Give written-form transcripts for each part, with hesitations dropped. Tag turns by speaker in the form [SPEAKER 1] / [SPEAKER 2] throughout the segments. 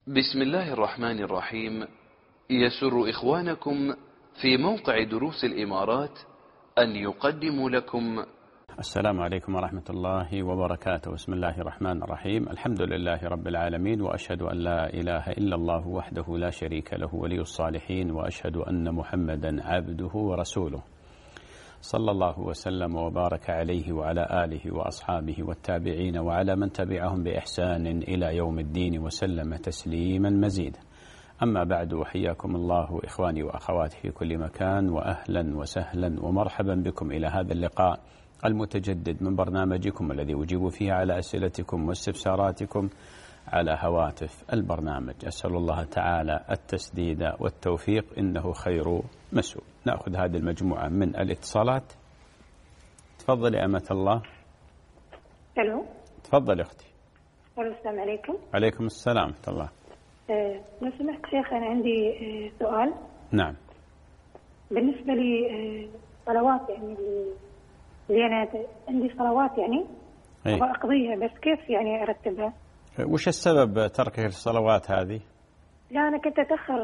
[SPEAKER 1] بسم الله الرحمن الرحيم. يسر إخوانكم في موقع دروس الإمارات أن يقدموا لكم
[SPEAKER 2] السلام عليكم ورحمة الله وبركاته. بسم الله الرحمن الرحيم. الحمد لله رب العالمين، وأشهد أن لا إله إلا الله وحده لا شريك له ولي الصالحين، وأشهد أن محمدا عبده ورسوله، صلى الله وسلم وبارك عليه وعلى آله وأصحابه والتابعين وعلى من تبعهم بإحسان إلى يوم الدين وسلم تسليما مزيدا. أما بعد، وحياكم الله إخواني وأخواتي في كل مكان، وأهلا وسهلا ومرحبا بكم إلى هذا اللقاء المتجدد من برنامجكم الذي أجيب فيه على أسئلتكم واستفساراتكم على هواتف البرنامج. أسأل الله تعالى التسديد والتوفيق، إنه خير مسؤول. نأخذ هذه المجموعة من الاتصالات. تفضلي أمة الله.
[SPEAKER 3] الو.
[SPEAKER 2] تفضل أختي.
[SPEAKER 3] السلام عليكم.
[SPEAKER 2] عليكم السلام ورحمة الله.
[SPEAKER 3] لو سمحت شيخ، أنا عندي سؤال.
[SPEAKER 2] نعم.
[SPEAKER 3] بالنسبة لي صلوات، يعني اللي أنا عندي صلوات يعني أبغى أقضيها، بس كيف يعني أرتبها؟
[SPEAKER 2] وش السبب تركك الصلوات هذه؟
[SPEAKER 3] لا، أنا كنت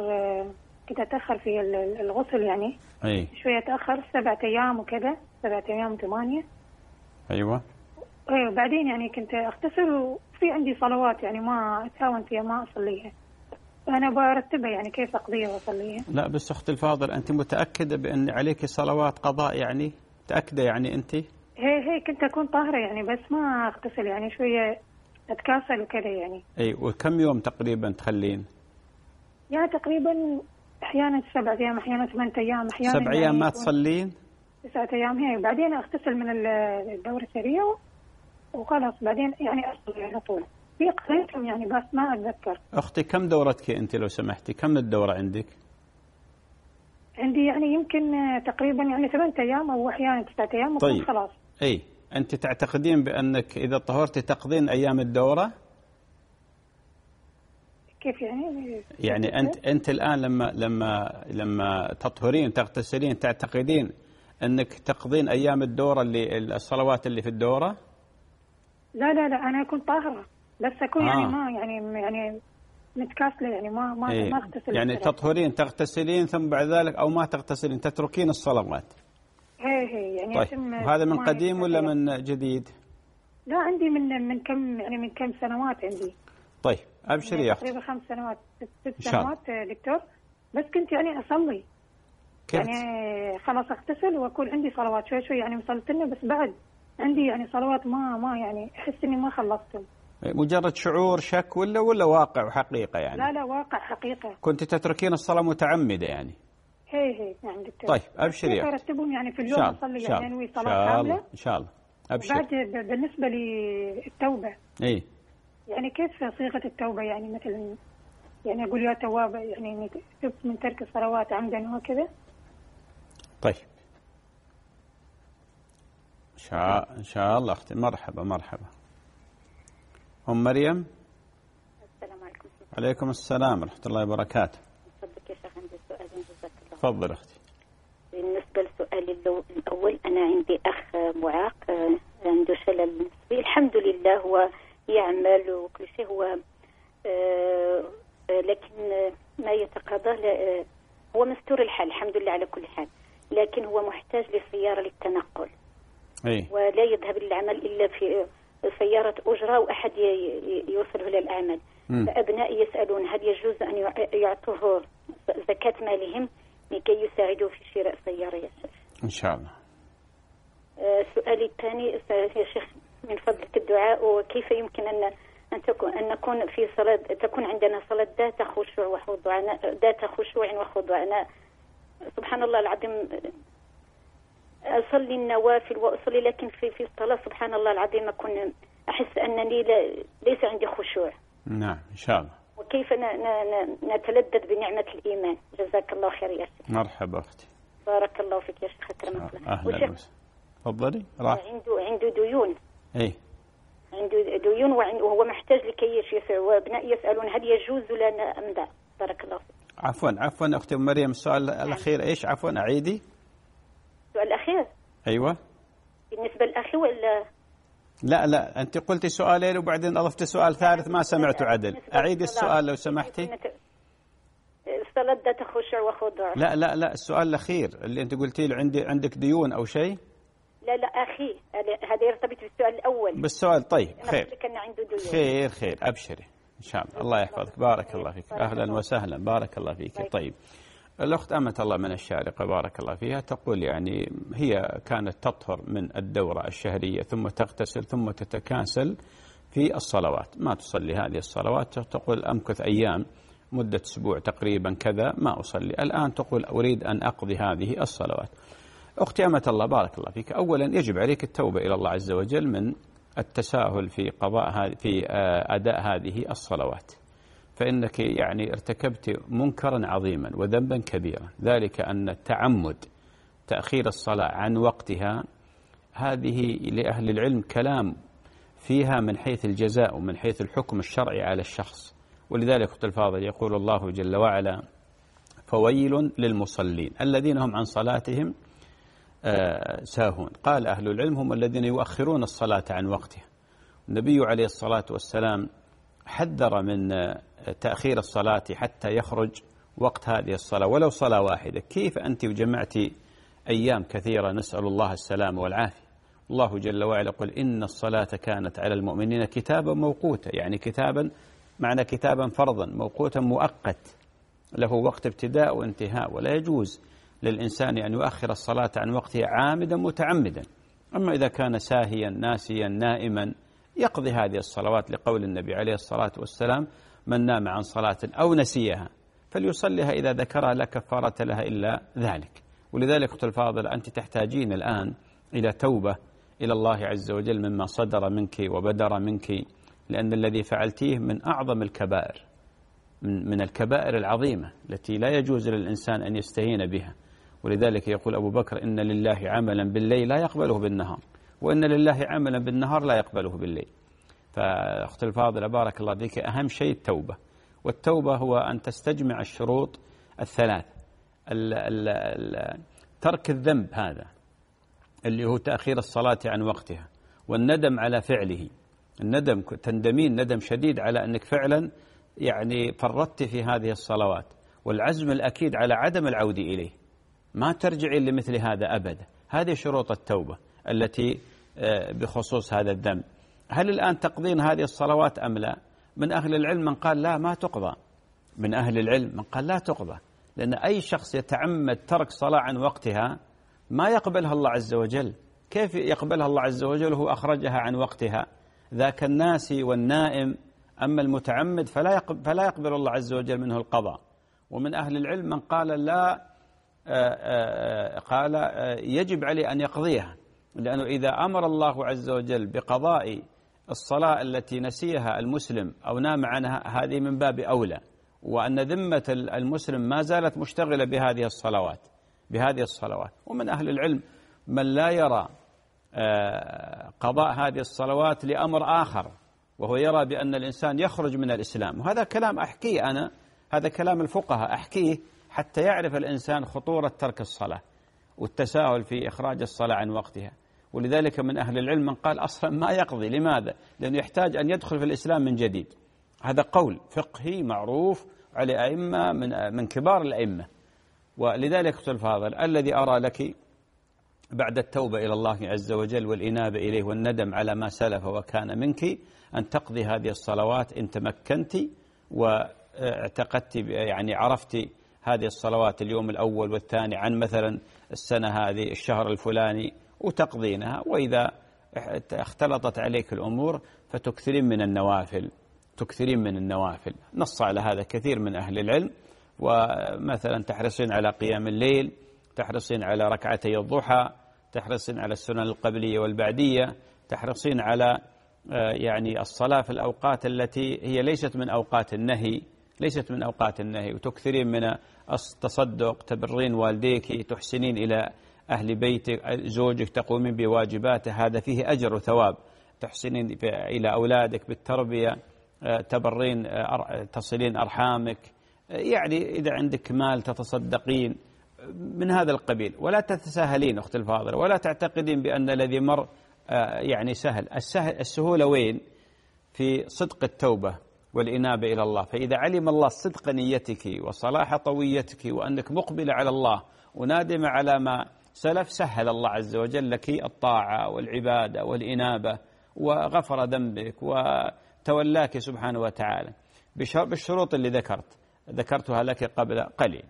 [SPEAKER 3] أتأخر في الغسل، يعني شوية أتأخر 7 أيام وكذا، 7 أيام 8.
[SPEAKER 2] أيوة.
[SPEAKER 3] بعدين يعني كنت أغتسل وفي عندي صلوات يعني ما أتهاون فيها، ما أصليها. أنا برتبها يعني كيف أقضيها وأصليها.
[SPEAKER 2] لا بس أختي الفاضل، أنت متأكدة بأن عليك صلوات قضاء؟ يعني متأكدة يعني أنت؟
[SPEAKER 3] هي كنت أكون طاهرة يعني، بس ما أغتسل يعني، شوية أتكاسل وكذا يعني.
[SPEAKER 2] وكم يوم تقريبا تخلين؟
[SPEAKER 3] يعني تقريبا أحيانا 7 أيام، أحيانا 8 أيام، أحيانا
[SPEAKER 2] 7 أيام يعني ما تصلين؟
[SPEAKER 3] 9 أيام هي، وبعدين أغتسل من الدورة السرية وخلاص، بعدين يعني أصلي على طول. في قضيتهم يعني بس ما أتذكر.
[SPEAKER 2] أختي كم دورتك أنت لو سمحتي؟ كم الدورة عندك؟
[SPEAKER 3] عندي يعني يمكن تقريبا يعني 8 أيام أو أحيانا 9 أيام.
[SPEAKER 2] طيب
[SPEAKER 3] خلاص.
[SPEAKER 2] أنت تعتقدين بأنك إذا طهرتي تقضين أيام الدورة؟
[SPEAKER 3] كيف يعني؟
[SPEAKER 2] يعني أنت الآن لما تطهرين تغتسلين تعتقدين أنك تقضين أيام الدورة الصلوات اللي في الدورة؟
[SPEAKER 3] لا أنا أكون طاهرة، بس أكون يعني ما يعني متكاسلة يعني ما أغتسل.
[SPEAKER 2] يعني تطهرين تغتسلين ثم بعد ذلك أو ما تغتسلين تتركين الصلوات.
[SPEAKER 3] هي يعني.
[SPEAKER 2] طيب، وهذا من قديم ولا من جديد؟
[SPEAKER 3] لا، عندي من كم يعني، من كم سنوات عندي.
[SPEAKER 2] طيب أبشري يا أختي.
[SPEAKER 3] تقريبا 5 سنوات 6 سنوات دكتور. بس كنت يعني أصلي يعني خلاص أغتسل وأكون عندي صلوات شوي يعني وصلت لنا، بس بعد عندي يعني صلوات ما يعني أحس إني ما خلصتهم.
[SPEAKER 2] مجرد شعور شك ولا واقع وحقيقة يعني؟
[SPEAKER 3] لا واقع حقيقة.
[SPEAKER 2] كنت تتركين الصلاة متعمدة يعني؟
[SPEAKER 3] هي يعني دكتور.
[SPEAKER 2] طيب أبشري يا أختي.
[SPEAKER 3] أرتبهم يعني في اليوم أصلي يعني أنوي صلاة كاملة
[SPEAKER 2] إن شاء الله. أبشر.
[SPEAKER 3] بعد بالنسبة للتوبة يعني كيف صيغة التوبة؟ يعني مثلا يعني أقول يا تواب يعني تبت من ترك الصلوات عمدا وكذا.
[SPEAKER 2] طيب إن شاء الله أختي. مرحبا. أم مريم.
[SPEAKER 4] السلام عليكم.
[SPEAKER 2] عليكم السلام ورحمة الله وبركاته.
[SPEAKER 4] تفضلك يا شيخ، عندي سؤال جزاك الله.
[SPEAKER 2] تفضل أختي.
[SPEAKER 4] بالنسبة لسؤالي الأول، أنا عندي أخ معاق عنده شلل نصفي، الحمد لله هو يعمل وكل شيء، هو لكن ما يتقاضاه هو مستور الحال الحمد لله على كل حال، لكن هو محتاج لسيارة للتنقل. ولا يذهب للعمل إلا في سيارة أجرة وأحد يوصله للعمل. فأبنائي يسألون هل يجوز أن يعطوه زكاة مالهم لكي يساعدوا في شراء سيارة يا شيخ؟
[SPEAKER 2] إن شاء الله.
[SPEAKER 4] سؤالي الثاني يا شيخ، من فضلك الدعاء، وكيف يمكن أن نكون في صلاة، تكون عندنا صلاة ذات خشوع وخضوع. أنا سبحان الله العظيم أصلي النوافل وأصلي، لكن في الصلاة سبحان الله العظيم أكون أحس أنني ليس عندي خشوع.
[SPEAKER 2] نعم إن شاء الله.
[SPEAKER 4] وكيف نتلذذ بنعمة الإيمان؟ جزاك الله خير يا شيخ.
[SPEAKER 2] مرحبا أختي.
[SPEAKER 4] بارك الله فيك يا شيخ، أكرمك الله.
[SPEAKER 2] أهلا وسهلا. تفضلي.
[SPEAKER 4] عنده ديون. عنده ديون وهو محتاج لكي يشفع، وابنائي يسألون هل يجوز لنا أم لا؟ بارك الله فيك.
[SPEAKER 2] عفوا أختي مريم، السؤال الأخير إيش؟ عفوا أعيدي.
[SPEAKER 4] السؤال الأخير.
[SPEAKER 2] أيوة.
[SPEAKER 4] بالنسبة للأخي ولا؟
[SPEAKER 2] لا أنت قلتي سؤالين وبعدين أضفت سؤال ثالث ما سمعته عدل. أعيد السؤال لو سمحتي.
[SPEAKER 4] الصلاة ذات خشوع وخضوع.
[SPEAKER 2] لا السؤال الأخير اللي أنت قلتي له عندك ديون أو شيء.
[SPEAKER 4] لا أخي هذا يرتبط بالسؤال الأول.
[SPEAKER 2] بالسؤال طيب خير.
[SPEAKER 4] كان عنده ديون.
[SPEAKER 2] خير أبشري إن شاء الله. الله يحفظك. بارك الله فيك. أهلا وسهلا. بارك الله فيك. طيب الأخت أمة الله من الشارقة بارك الله فيها تقول يعني هي كانت تطهر من الدورة الشهرية ثم تغتسل ثم تتكاسل في الصلوات، ما تصلي هذه الصلوات. تقول أمكث أيام مدة أسبوع تقريبا كذا ما أصلي، الآن تقول أريد أن أقضي هذه الصلوات. أختي أمة الله بارك الله فيك، أولا يجب عليك التوبة إلى الله عز وجل من التساهل في أداء هذه الصلوات، فإنك يعني ارتكبت منكرا عظيما وذنبا كبيرا، ذلك أن تعمد تأخير الصلاة عن وقتها هذه لأهل العلم كلام فيها من حيث الجزاء ومن حيث الحكم الشرعي على الشخص. ولذلك أخت الفاضل يقول الله جل وعلا فويل للمصلين الذين هم عن صلاتهم ساهون. قال أهل العلم هم الذين يؤخرون الصلاة عن وقتها. النبي عليه الصلاة والسلام حذر من تأخير الصلاة حتى يخرج وقت هذه الصلاة ولو صلاة واحدة. كيف أنت وجمعت أيام كثيرة نسأل الله السلام والعافية. الله جل وعلا يقول إن الصلاة كانت على المؤمنين كتابا موقوتا، يعني كتابا معنى كتابا فرضا موقوتا مؤقت له وقت ابتداء وانتهاء، ولا يجوز للإنسان أن يؤخر الصلاة عن وقتها عامدا متعمدا. أما إذا كان ساهيا ناسيا نائما يقضي هذه الصلوات لقول النبي عليه الصلاة والسلام من نام عن صلاة أو نسيها فليصليها إذا ذكرها لا كفارة لها إلا ذلك. ولذلك أخت الفاضل أنت تحتاجين الآن إلى توبة إلى الله عز وجل مما صدر منك وبدر منك، لأن الذي فعلتيه من أعظم الكبائر، من الكبائر العظيمة التي لا يجوز للإنسان أن يستهين بها. ولذلك يقول أبو بكر إن لله عملا بالليل لا يقبله بالنهار، وإن لله عملا بالنهار لا يقبله بالليل. فأخت الفاضلة بارك الله فيك أهم شيء التوبة، والتوبة هو أن تستجمع الشروط الثلاث. ترك الذنب هذا اللي هو تأخير الصلاة عن وقتها، والندم على فعله. الندم تندمين ندم شديد على أنك فعلا يعني فرطت في هذه الصلوات، والعزم الأكيد على عدم العودة إليه، ما ترجعين لمثل هذا أبدا. هذه شروط التوبة التي بخصوص هذا الذنب. هل الآن تقضين هذه الصلوات أم لا؟ من أهل العلم من قال لا ما تقضى، من أهل العلم من قال لا تقضى، لأن أي شخص يتعمد ترك صلاة عن وقتها ما يقبلها الله عز وجل. كيف يقبلها الله عز وجل وهو أخرجها عن وقتها؟ ذاك الناسي والنائم. أما المتعمد فلا يقبل الله عز وجل منه القضاء. ومن أهل العلم من قال لا، قال يجب عليه أن يقضيها، لأنه إذا أمر الله عز وجل بقضاء الصلاة التي نسيها المسلم أو نام عنها هذه من باب أولى، وأن ذمة المسلم ما زالت مشتغلة بهذه الصلوات. ومن أهل العلم من لا يرى قضاء هذه الصلوات لأمر آخر، وهو يرى بأن الإنسان يخرج من الإسلام. وهذا كلام أحكيه أنا، هذا كلام الفقهاء أحكيه حتى يعرف الإنسان خطورة ترك الصلاة والتساهل في إخراج الصلاة عن وقتها. ولذلك من أهل العلم من قال أصلا ما يقضي. لماذا؟ لأنه يحتاج أن يدخل في الإسلام من جديد. هذا قول فقهي معروف على أئمة من كبار الأئمة. ولذلك أخت الفاضل الذي أرى لك بعد التوبة إلى الله عز وجل والإنابة إليه والندم على ما سلف وكان منك أن تقضي هذه الصلوات إن تمكنت واعتقدت يعني عرفت هذه الصلوات اليوم الأول والثاني عن مثلا السنة هذه الشهر الفلاني وتقضينها. وإذا اختلطت عليك الأمور فتكثرين من النوافل. نص على هذا كثير من أهل العلم. ومثلا تحرصين على قيام الليل، تحرصين على ركعتي الضحى، تحرصين على السنن القبلية والبعدية، تحرصين على يعني الصلاة في الأوقات التي هي ليست من أوقات النهي، وتكثرين من التصدق، تبرين والديك، تحسنين إلى أهل بيتك، زوجك تقومين بواجباته، هذا فيه أجر وثواب. تحسنين إلى أولادك بالتربية، تبرين، تصلين أرحامك، يعني إذا عندك مال تتصدقين من هذا القبيل. ولا تتساهلين أخت الفاضلة، ولا تعتقدين بأن الذي مر يعني سهل. السهولة وين؟ في صدق التوبة والإنابة إلى الله. فإذا علم الله صدق نيتك وصلاح طويتك وأنك مقبلة على الله ونادمة على ما سلف، سهل الله عز وجل لك الطاعة والعبادة والإنابة وغفر ذنبك وتولاك سبحانه وتعالى بالشروط اللي ذكرتها لك قبل قليل.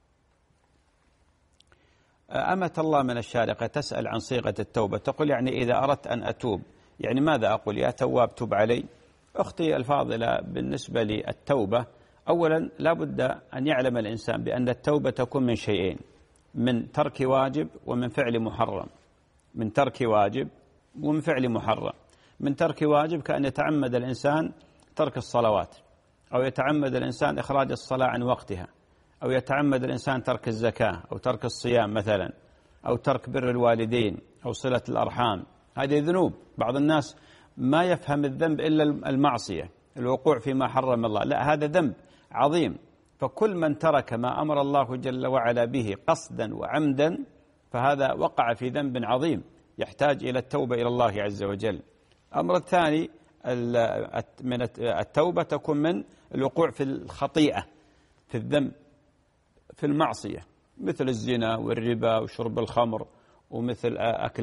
[SPEAKER 2] أمة الله من الشارقة تسأل عن صيغة التوبة، تقول يعني إذا أردت أن أتوب يعني ماذا أقول؟ يا تواب تب علي. أختي الفاضلة، بالنسبة للتوبة أولا لا بد أن يعلم الإنسان بأن التوبة تكون من شيئين: من ترك واجب ومن فعل محرم. من ترك واجب ومن فعل محرم. من ترك واجب كأن يتعمد الإنسان ترك الصلوات، أو يتعمد الإنسان إخراج الصلاة عن وقتها، أو يتعمد الإنسان ترك الزكاة أو ترك الصيام مثلا، أو ترك بر الوالدين أو صلة الأرحام. هذه ذنوب. بعض الناس ما يفهم الذنب إلا المعصية، الوقوع فيما حرم الله، لا، هذا ذنب عظيم. فكل من ترك ما أمر الله جل وعلا به قصدا وعمدا فهذا وقع في ذنب عظيم يحتاج إلى التوبة إلى الله عز وجل. الأمر الثاني من التوبة تكون من الوقوع في الخطيئة، في الذنب، في المعصية، مثل الزنا والربا وشرب الخمر، ومثل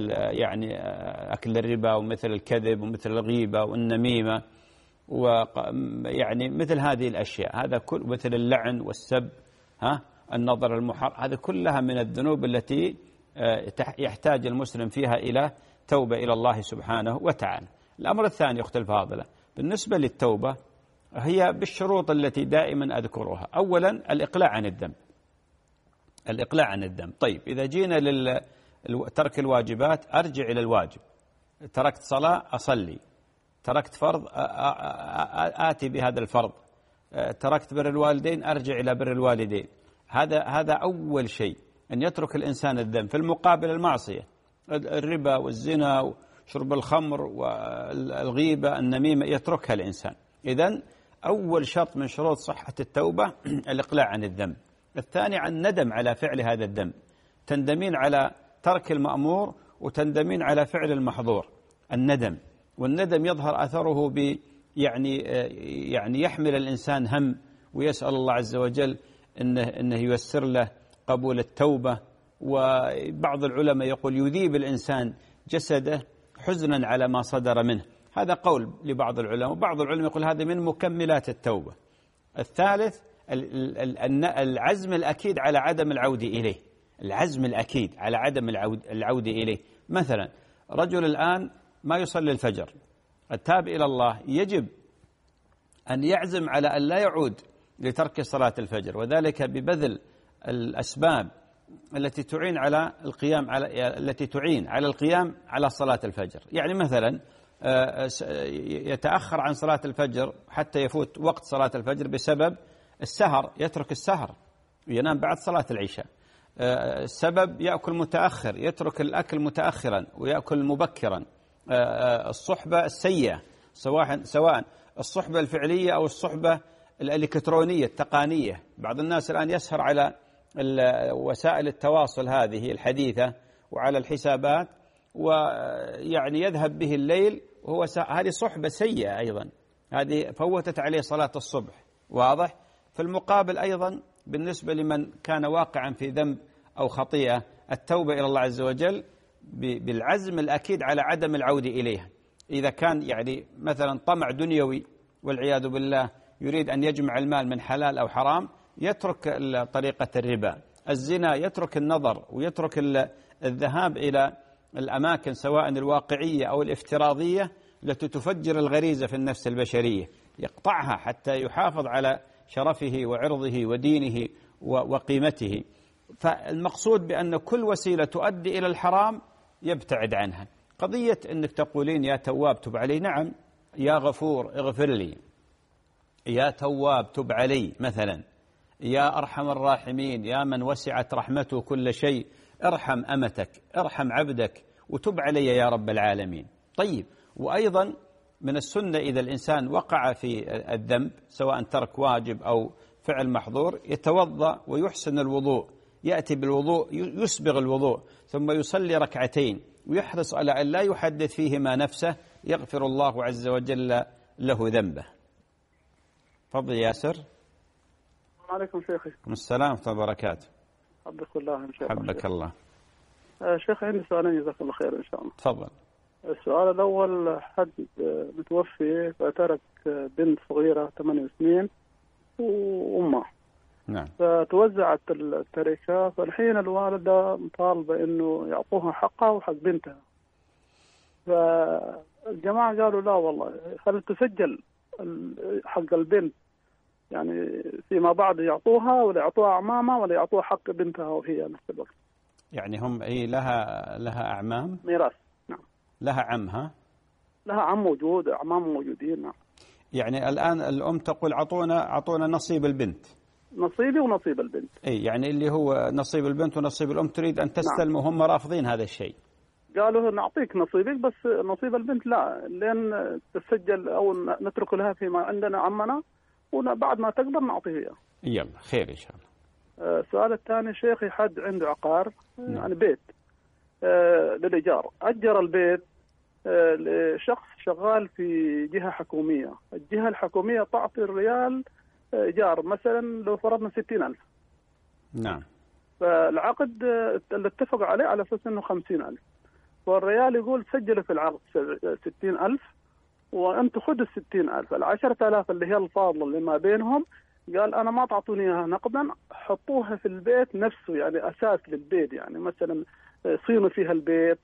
[SPEAKER 2] أكل الربا، ومثل الكذب، ومثل الغيبة والنميمة، ويعني مثل هذه الأشياء. هذا كل مثل اللعن والسب، النظر المحرم، هذا كلها من الذنوب التي يحتاج المسلم فيها إلى توبة إلى الله سبحانه وتعالى. الأمر الثاني أختي الفاضلة بالنسبة للتوبة هي بالشروط التي دائما أذكرها. أولا الإقلاع عن الذنب. الإقلاع عن الذنب. طيب إذا جينا لترك الواجبات أرجع إلى الواجب. تركت صلاة أصلي، تركت فرض آتي بهذا الفرض، تركت بر الوالدين أرجع إلى بر الوالدين. هذا أول شيء، أن يترك الإنسان الذنب. في المقابل المعصية، الربا والزنا وشرب الخمر والغيبة النميمة يتركها الإنسان. إذن أول شرط من شروط صحة التوبة الإقلاع عن الذنب. الثاني عن الندم على فعل هذا الذنب، تندمين على ترك المأمور وتندمين على فعل المحظور. الندم، والندم يظهر أثره يعني يحمل الإنسان هم، ويسأل الله عز وجل إنه ييسر له قبول التوبة. وبعض العلماء يقول يذيب الإنسان جسده حزنا على ما صدر منه. هذا قول لبعض العلماء، وبعض العلماء يقول هذا من مكملات التوبة. الثالث العزم الأكيد على عدم العودة إليه. العزم الأكيد على عدم العودة إليه. مثلا رجل الآن ما يصلي الفجر، التاب إلى الله، يجب أن يعزم على أن لا يعود لترك صلاة الفجر، وذلك ببذل الأسباب التي تعين على القيام على صلاة الفجر. يعني مثلا يتأخر عن صلاة الفجر حتى يفوت وقت صلاة الفجر بسبب السهر، يترك السهر وينام بعد صلاة العشاء. السبب يأكل متأخر، يترك الأكل متأخرا ويأكل مبكرا. الصحبة السيئة، سواء الصحبة الفعلية أو الصحبة الإلكترونية التقنية. بعض الناس الآن يسهر على وسائل التواصل هذه الحديثة وعلى الحسابات، ويعني يذهب به الليل وهو هذه صحبة سيئة أيضا، هذه فوتت عليه صلاة الصبح. واضح؟ في المقابل أيضا بالنسبة لمن كان واقعا في ذنب أو خطيئة، التوبة إلى الله عز وجل بالعزم الأكيد على عدم العودة إليها. إذا كان يعني مثلا طمع دنيوي والعياذ بالله، يريد أن يجمع المال من حلال أو حرام، يترك طريقة الربا. الزنا يترك النظر، ويترك الذهاب إلى الأماكن سواء الواقعية أو الافتراضية التي تفجر الغريزة في النفس البشرية، يقطعها حتى يحافظ على شرفه وعرضه ودينه وقيمته. فالمقصود بأن كل وسيلة تؤدي إلى الحرام يبتعد عنها. قضية أنك تقولين يا تواب تب علي، نعم، يا غفور اغفر لي، يا تواب تب علي مثلا، يا أرحم الراحمين، يا من وسعت رحمته كل شيء، ارحم أمتك، ارحم عبدك وتب علي يا رب العالمين. طيب، وأيضا من السنة إذا الإنسان وقع في الذنب سواء ترك واجب أو فعل محظور، يتوضأ ويحسن الوضوء يأتي بالوضوء يسبغ الوضوء ثم يصلي ركعتين ويحرص على أن لا يحدث فيهما نفسه، يغفر الله عز وجل له ذنبه. تفضل ياسر.
[SPEAKER 5] السلام عليكم شيخي.
[SPEAKER 2] السلام ورحمة الله وبركاته.
[SPEAKER 5] حبك الله إن شاء الله.
[SPEAKER 2] حبك الله.
[SPEAKER 5] شيخ عندي سؤالين جزاك الله خير إن شاء الله.
[SPEAKER 2] تفضل.
[SPEAKER 5] السؤال الأول، حد متوفي فترك بنت صغيرة 8 سنين وأمه.
[SPEAKER 2] نعم.
[SPEAKER 5] فتوزعت التركة، فالحين الوالدة مطالبة إنه يعطوها حقها وحق بنتها. فالجماعة قالوا لا والله، خلت تسجل حق البنت، يعني فيما بعد يعطوها ولا يعطوها أعمامها ولا يعطوها حق بنتها وهي نفس الوقت.
[SPEAKER 2] يعني هم لها أعمام؟
[SPEAKER 5] ميراث. نعم.
[SPEAKER 2] لها عمها؟
[SPEAKER 5] لها عم موجود، أعمام موجودين. نعم.
[SPEAKER 2] يعني الآن الأم تقول أعطونا نصيب البنت.
[SPEAKER 5] نصيبي ونصيب البنت.
[SPEAKER 2] أي يعني اللي هو نصيب البنت ونصيب الأم تريد أن تستلم. نعم. وهم رافضين هذا الشيء.
[SPEAKER 5] قالوا نعطيك نصيبك بس نصيب البنت لا، لين تسجل أو نترك لها فيما عندنا عمنا، وبعد ما تكبر نعطيه إياه.
[SPEAKER 2] يلا خير إن شاء الله.
[SPEAKER 5] السؤال الثاني شيخي، حد عنده عقار. نعم. يعني بيت للإيجار، أجر البيت لشخص شغال في جهة حكومية. الجهة الحكومية تعطي الريال إيجار، مثلا لو فرضنا 60,000.
[SPEAKER 2] نعم.
[SPEAKER 5] فالعقد اللي اتفق عليه على أساس إنه 50,000، والريال يقول سجلوا في العقد 60,000 وأنتم خذوا 60,000. 10,000 اللي هي الفاضلة اللي ما بينهم قال أنا ما تعطوني إياها نقدا، حطوها في البيت نفسه، يعني أساس للبيت، يعني مثلا صينوا فيها البيت،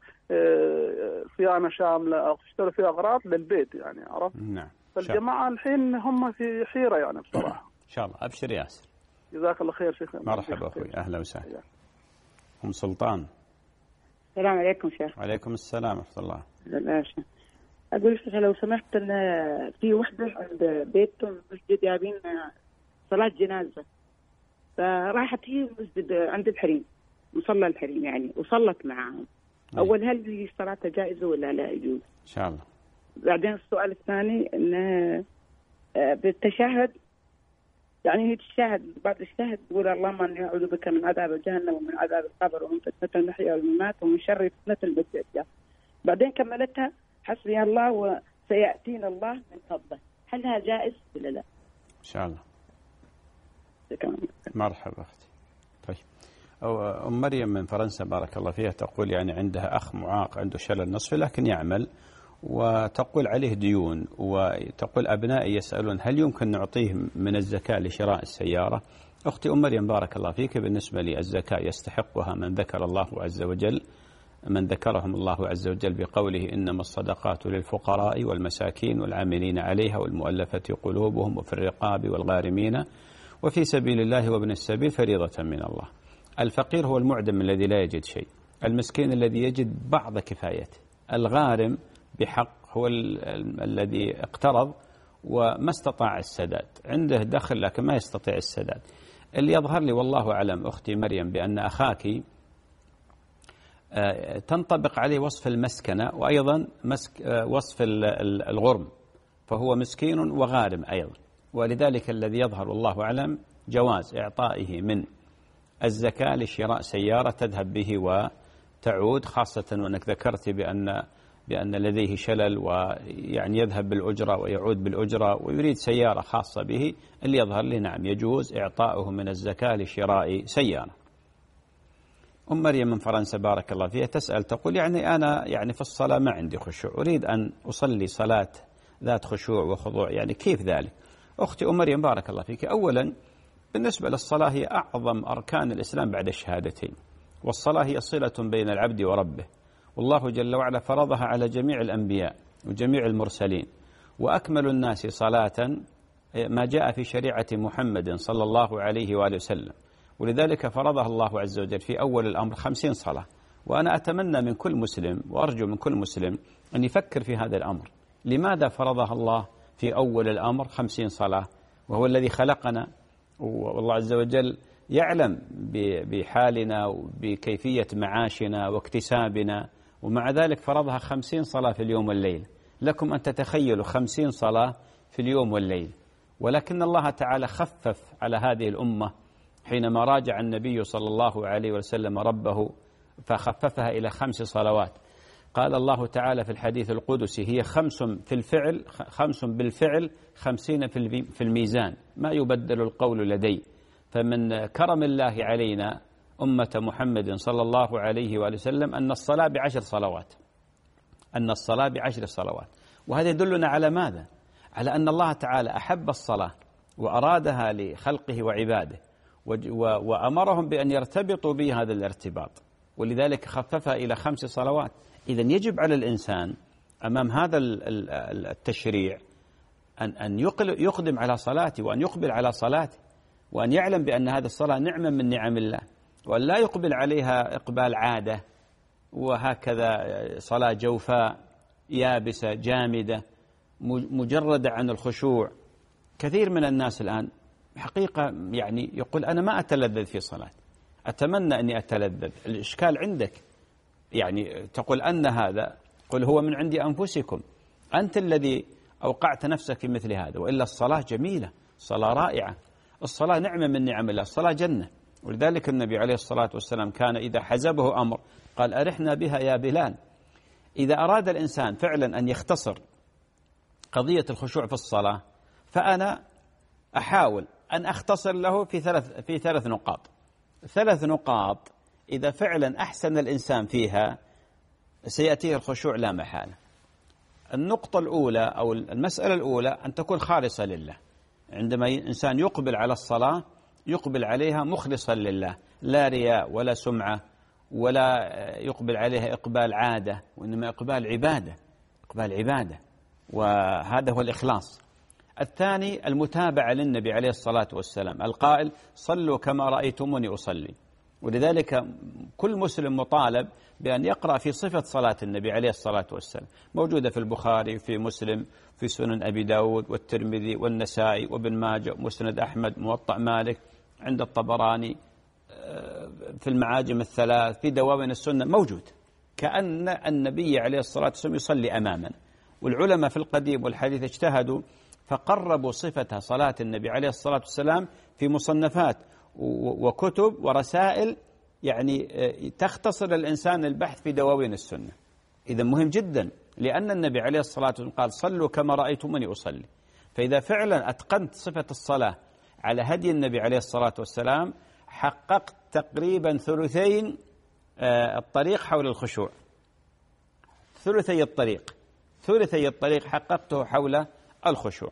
[SPEAKER 5] صيانة شاملة، أو اشتروا فيها أغراض للبيت، يعني عرفت؟
[SPEAKER 2] نعم.
[SPEAKER 5] فالجماعة الحين هم في حيرة يعني بصراحة.
[SPEAKER 2] إن شاء الله. أبشر ياسر.
[SPEAKER 5] جزاك الله خير شيخ.
[SPEAKER 2] مرحبا أخوي، أهلا وسهلا. أم سلطان.
[SPEAKER 6] السلام عليكم شيخ.
[SPEAKER 2] وعليكم السلام ورحمة الله.
[SPEAKER 6] أقول شيخ لو سمحت، أن في وحدة عند بيتهم مسجد جايبين صلاة جنازة، فراحت هي مسجد عند الحريم، مصلى الحريم يعني، وصلت معهم. أول هل هي صلاتها جائزة ولا لا يجوز؟
[SPEAKER 2] إن شاء الله.
[SPEAKER 6] بعدين السؤال الثاني، أن بالتشهد يعني هي تشهد بعد الشهد تقول اللهم اني اعوذ بك من عذاب جهنم ومن عذاب القبر ومن فتنة المحيا والممات ومن شر فتنة المسيح الدجال. بعدين كملتها حسبي الله وسيأتينا الله من فضله. هل هذا جائز ولا لا؟
[SPEAKER 2] إن شاء الله. مرحبا أختي. طيب. أم مريم من فرنسا بارك الله فيها تقول يعني عندها أخ معاق عنده شلل نصفي لكن يعمل، وتقول عليه ديون، وتقول أبنائي يسألون هل يمكن نعطيه من الزكاة لشراء السيارة؟ أختي أم مريم بارك الله فيك، بالنسبة للزكاة يستحقها من ذكر الله عز وجل، من ذكرهم الله عز وجل بقوله إنما الصدقات للفقراء والمساكين والعاملين عليها والمؤلفة قلوبهم وفي الرقاب والغارمين وفي سبيل الله وابن السبيل فريضة من الله. الفقير هو المعدم الذي لا يجد شيء، المسكين الذي يجد بعض كفايته، الغارم بحق هو الذي اقترض وما استطاع السداد، عنده دخل لكن ما يستطيع السداد. اللي يظهر لي والله أعلم أختي مريم بأن أخاك تنطبق عليه وصف المسكنة وأيضا وصف الغرم، فهو مسكين وغارم أيضا، ولذلك الذي يظهر والله أعلم جواز إعطائه من الزكاة لشراء سيارة تذهب به وتعود، خاصة وأنك ذكرت بأن لديه شلل ويعني يذهب بالأجرة ويعود بالأجرة ويريد سيارة خاصة به. اللي يظهر لي نعم يجوز إعطاؤه من الزكاة لشراء سيارة. أم مريم من فرنسا بارك الله فيها تسأل تقول يعني أنا يعني في الصلاة ما عندي خشوع، أريد أن أصلي صلاة ذات خشوع وخضوع، يعني كيف ذلك؟ أختي أم مريم بارك الله فيك، أولا بالنسبة للصلاة هي أعظم أركان الإسلام بعد الشهادتين، والصلاة هي صلة بين العبد وربه، والله جل وعلا فرضها على جميع الأنبياء وجميع المرسلين، وأكمل الناس صلاة ما جاء في شريعة محمد صلى الله عليه وآله وسلم، ولذلك فرضها الله عز وجل في أول الأمر 50 صلاة. وأنا أتمنى من كل مسلم وأرجو من كل مسلم أن يفكر في هذا الأمر، لماذا فرضها الله في أول الأمر 50 صلاة وهو الذي خلقنا، والله عز وجل يعلم بحالنا وبكيفية معاشنا واكتسابنا، ومع ذلك فرضها 50 صلاة في اليوم والليل. لكم أن تتخيلوا 50 صلاة في اليوم والليل، ولكن الله تعالى خفف على هذه الأمة حينما راجع النبي صلى الله عليه وسلم ربه فخففها إلى 5 صلوات. قال الله تعالى في الحديث القدسي: هي 5 في الفعل، 5 بالفعل، 50 في الميزان، ما يبدل القول لدي. فمن كرم الله علينا أمة محمد صلى الله عليه وآله وسلم أن الصلاة ب10 صلوات، أن الصلاة ب10 صلوات. وهذا يدلنا على ماذا؟ على أن الله تعالى أحب الصلاة وأرادها لخلقه وعباده، وأمرهم بأن يرتبطوا بهذا الارتباط، ولذلك خففها إلى 5 صلوات. إذن يجب على الإنسان أمام هذا التشريع أن يقدم على صلاته، وأن يقبل على صلاته، وأن يعلم بأن هذه الصلاة نعمة من نعم الله، وأن لا يقبل عليها إقبال عادة، وهكذا صلاة جوفاء يابسة جامدة مجردة عن الخشوع. كثير من الناس الآن حقيقة يعني يقول: أنا ما أتلذذ في صلاتي، أتمنى أني أتلذذ. الإشكال عندك، يعني تقول أن هذا، قل هو من عند أنفسكم، أنت الذي أوقعت نفسك في مثل هذا. وإلا الصلاة جميلة، الصلاة رائعة، الصلاة نعمة من نعم الله، الصلاة جنة. ولذلك النبي عليه الصلاة والسلام كان إذا حزبه أمر قال: أرحنا بها يا بلال. إذا أراد الإنسان فعلا أن يختصر قضية الخشوع في الصلاة، فأنا أحاول أن أختصر له في 3 نقاط. 3 نقاط إذا فعلا أحسن الإنسان فيها سيأتيه الخشوع لا محالة. النقطة الأولى أو المسألة الأولى أن تكون خالصة لله. عندما إنسان يقبل على الصلاة يقبل عليها مخلصا لله، لا رياء ولا سمعة، ولا يقبل عليها إقبال عادة، وإنما إقبال عبادة، إقبال عبادة، وهذا هو الإخلاص. الثاني المتابعة للنبي عليه الصلاة والسلام القائل: صلوا كما رأيتموني أصلي. ولذلك كل مسلم مطالب بأن يقرأ في صفة صلاة النبي عليه الصلاة والسلام، موجودة في البخاري، في مسلم، في سنن أبي داود والترمذي والنسائي وابن ماجه، مسند أحمد، موطأ مالك، عند الطبراني، في المعاجم الثلاث، في دواوين السنة، موجود كأن النبي عليه الصلاة والسلام يصلي أمامنا. والعلماء في القديم والحديث اجتهدوا فقربوا صفة صلاة النبي عليه الصلاة والسلام في مصنفات وكتب ورسائل، يعني تختصر الإنسان البحث في دواوين السنة. إذا مهم جدا، لأن النبي عليه الصلاة والسلام قال: صلوا كما رأيتموني أصلي. فإذا فعلا أتقنت صفة الصلاة على هدي النبي عليه الصلاة والسلام حققت تقريبا 2/3 الطريق حول الخشوع، 2/3 الطريق، 2/3 الطريق حققته حول الخشوع.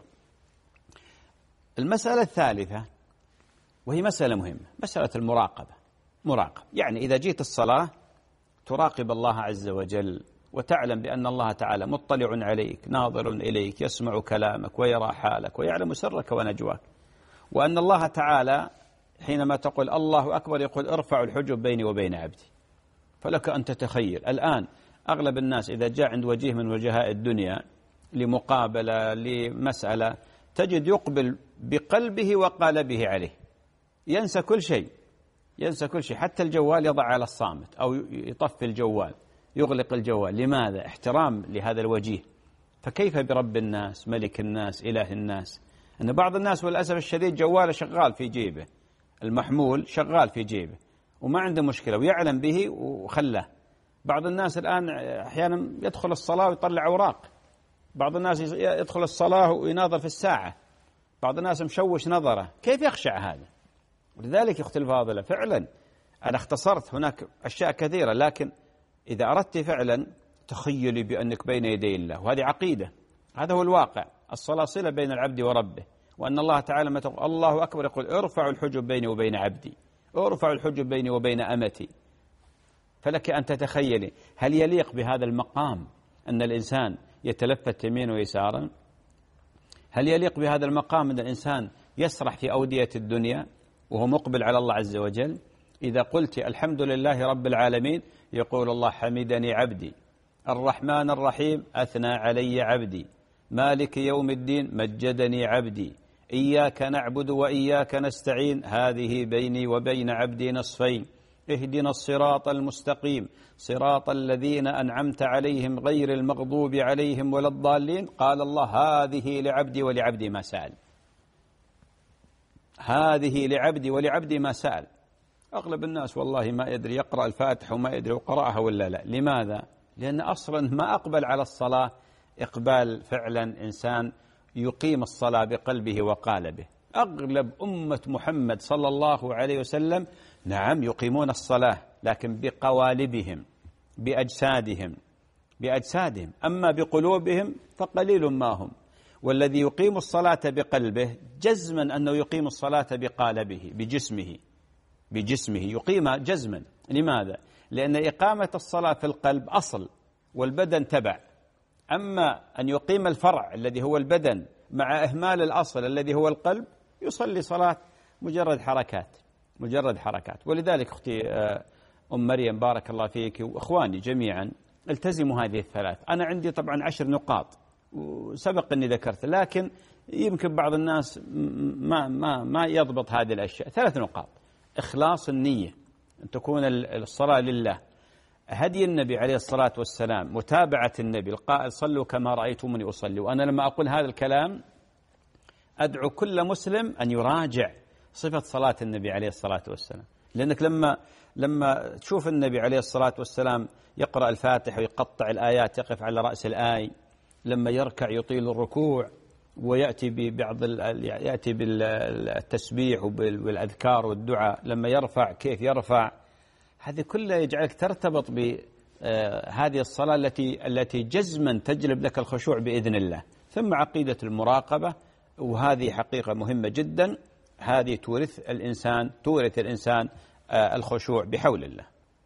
[SPEAKER 2] المسألة الثالثة وهي مسألة مهمة، مسألة المراقبة. مراقب يعني إذا جيت الصلاة تراقب الله عز وجل، وتعلم بأن الله تعالى مطلع عليك، ناظر إليك، يسمع كلامك ويرى حالك ويعلم سرك ونجواك. وأن الله تعالى حينما تقول الله أكبر يقول: ارفع الحجب بيني وبين عبدي. فلك أن تتخيل الآن أغلب الناس إذا جاء عند وجيه من وجهاء الدنيا لمقابلة لمسألة تجد يقبل بقلبه وقالبه عليه، ينسى كل شيء، ينسى كل شيء، حتى الجوال يضع على الصامت أو يطفي الجوال، يغلق الجوال. لماذا؟ احترام لهذا الوجيه. فكيف برب الناس، ملك الناس، إله الناس؟ أن بعض الناس والأسف الشديد جواله شغال في جيبه، المحمول شغال في جيبه وما عنده مشكلة ويعلم به وخله. بعض الناس الآن أحيانا يدخل الصلاة ويطلع أوراق، بعض الناس يدخل الصلاة ويناظر في الساعة، بعض الناس مشوش نظره. كيف يخشع هذا؟ ولذلك يا أختي الفاضلة فعلا أنا اختصرت، هناك أشياء كثيرة، لكن إذا أردت فعلا تخيلي بأنك بين يدي الله، وهذه عقيدة، هذا هو الواقع. الصلاة صلة بين العبد وربه، وأن الله تعالى ما تقول الله أكبر يقول: ارفع الحجب بيني وبين عبدي، ارفع الحجب بيني وبين أمتي. فلك أن تتخيلي هل يليق بهذا المقام أن الإنسان يتلفت يمين ويسارا؟ هل يليق بهذا المقام أن الإنسان يسرح في أودية الدنيا وهو مقبل على الله عز وجل؟ إذا قلت الحمد لله رب العالمين يقول الله: حمدني عبدي. الرحمن الرحيم أثنى علي عبدي. مالك يوم الدين مجدني عبدي. إياك نعبد وإياك نستعين هذه بيني وبين عبدي نصفين. اهدنا الصراط المستقيم صراط الذين أنعمت عليهم غير المغضوب عليهم ولا الضالين. قال الله: هذه لعبدي ولعبدي ما سأل. هذه لعبدي ولعبدي ما سأل. أغلب الناس والله ما يدري يقرأ الفاتحة وما يدري قرأها ولا لا. لماذا؟ لأن أصلا ما أقبل على الصلاة إقبال فعلا إنسان يقيم الصلاة بقلبه وقالبه. أغلب أمة محمد صلى الله عليه وسلم نعم يقيمون الصلاة، لكن بقوالبهم بأجسادهم، أما بقلوبهم فقليل ما هم. والذي يقيم الصلاة بقلبه جزما أنه يقيم الصلاة بقالبه بجسمه يقيم جزما. لماذا؟ لأن إقامة الصلاة في القلب أصل والبدن تبع. أما أن يقيم الفرع الذي هو البدن مع إهمال الأصل الذي هو القلب، يصلي صلاة مجرد حركات. ولذلك أختي أم مريم بارك الله فيك وإخواني جميعا التزموا هذه الثلاث. أنا عندي طبعا 10 نقاط وسبق أني ذكرت، لكن يمكن بعض الناس ما يضبط هذه الأشياء. 3 نقاط: إخلاص النية، أن تكون الصلاة لله، هدي النبي عليه الصلاة والسلام، متابعة النبي القائل صلوا كما رأيتموني أصلي. وأنا لما أقول هذا الكلام أدعو كل مسلم أن يراجع صفة صلاة النبي عليه الصلاة والسلام، لأنك لما تشوف النبي عليه الصلاة والسلام يقرأ الفاتحة ويقطع الآيات يقف على رأس الآية، لما يركع يطيل الركوع ويأتي يأتي بالتسبيح والأذكار والدعاء، لما يرفع كيف يرفع، هذه كلها يجعلك ترتبط بهذه الصلاة التي جزما تجلب لك الخشوع بإذن الله. ثم عقيدة المراقبة، وهذه حقيقة مهمة جدا، هذه تورث الإنسان الخشوع بحول الله.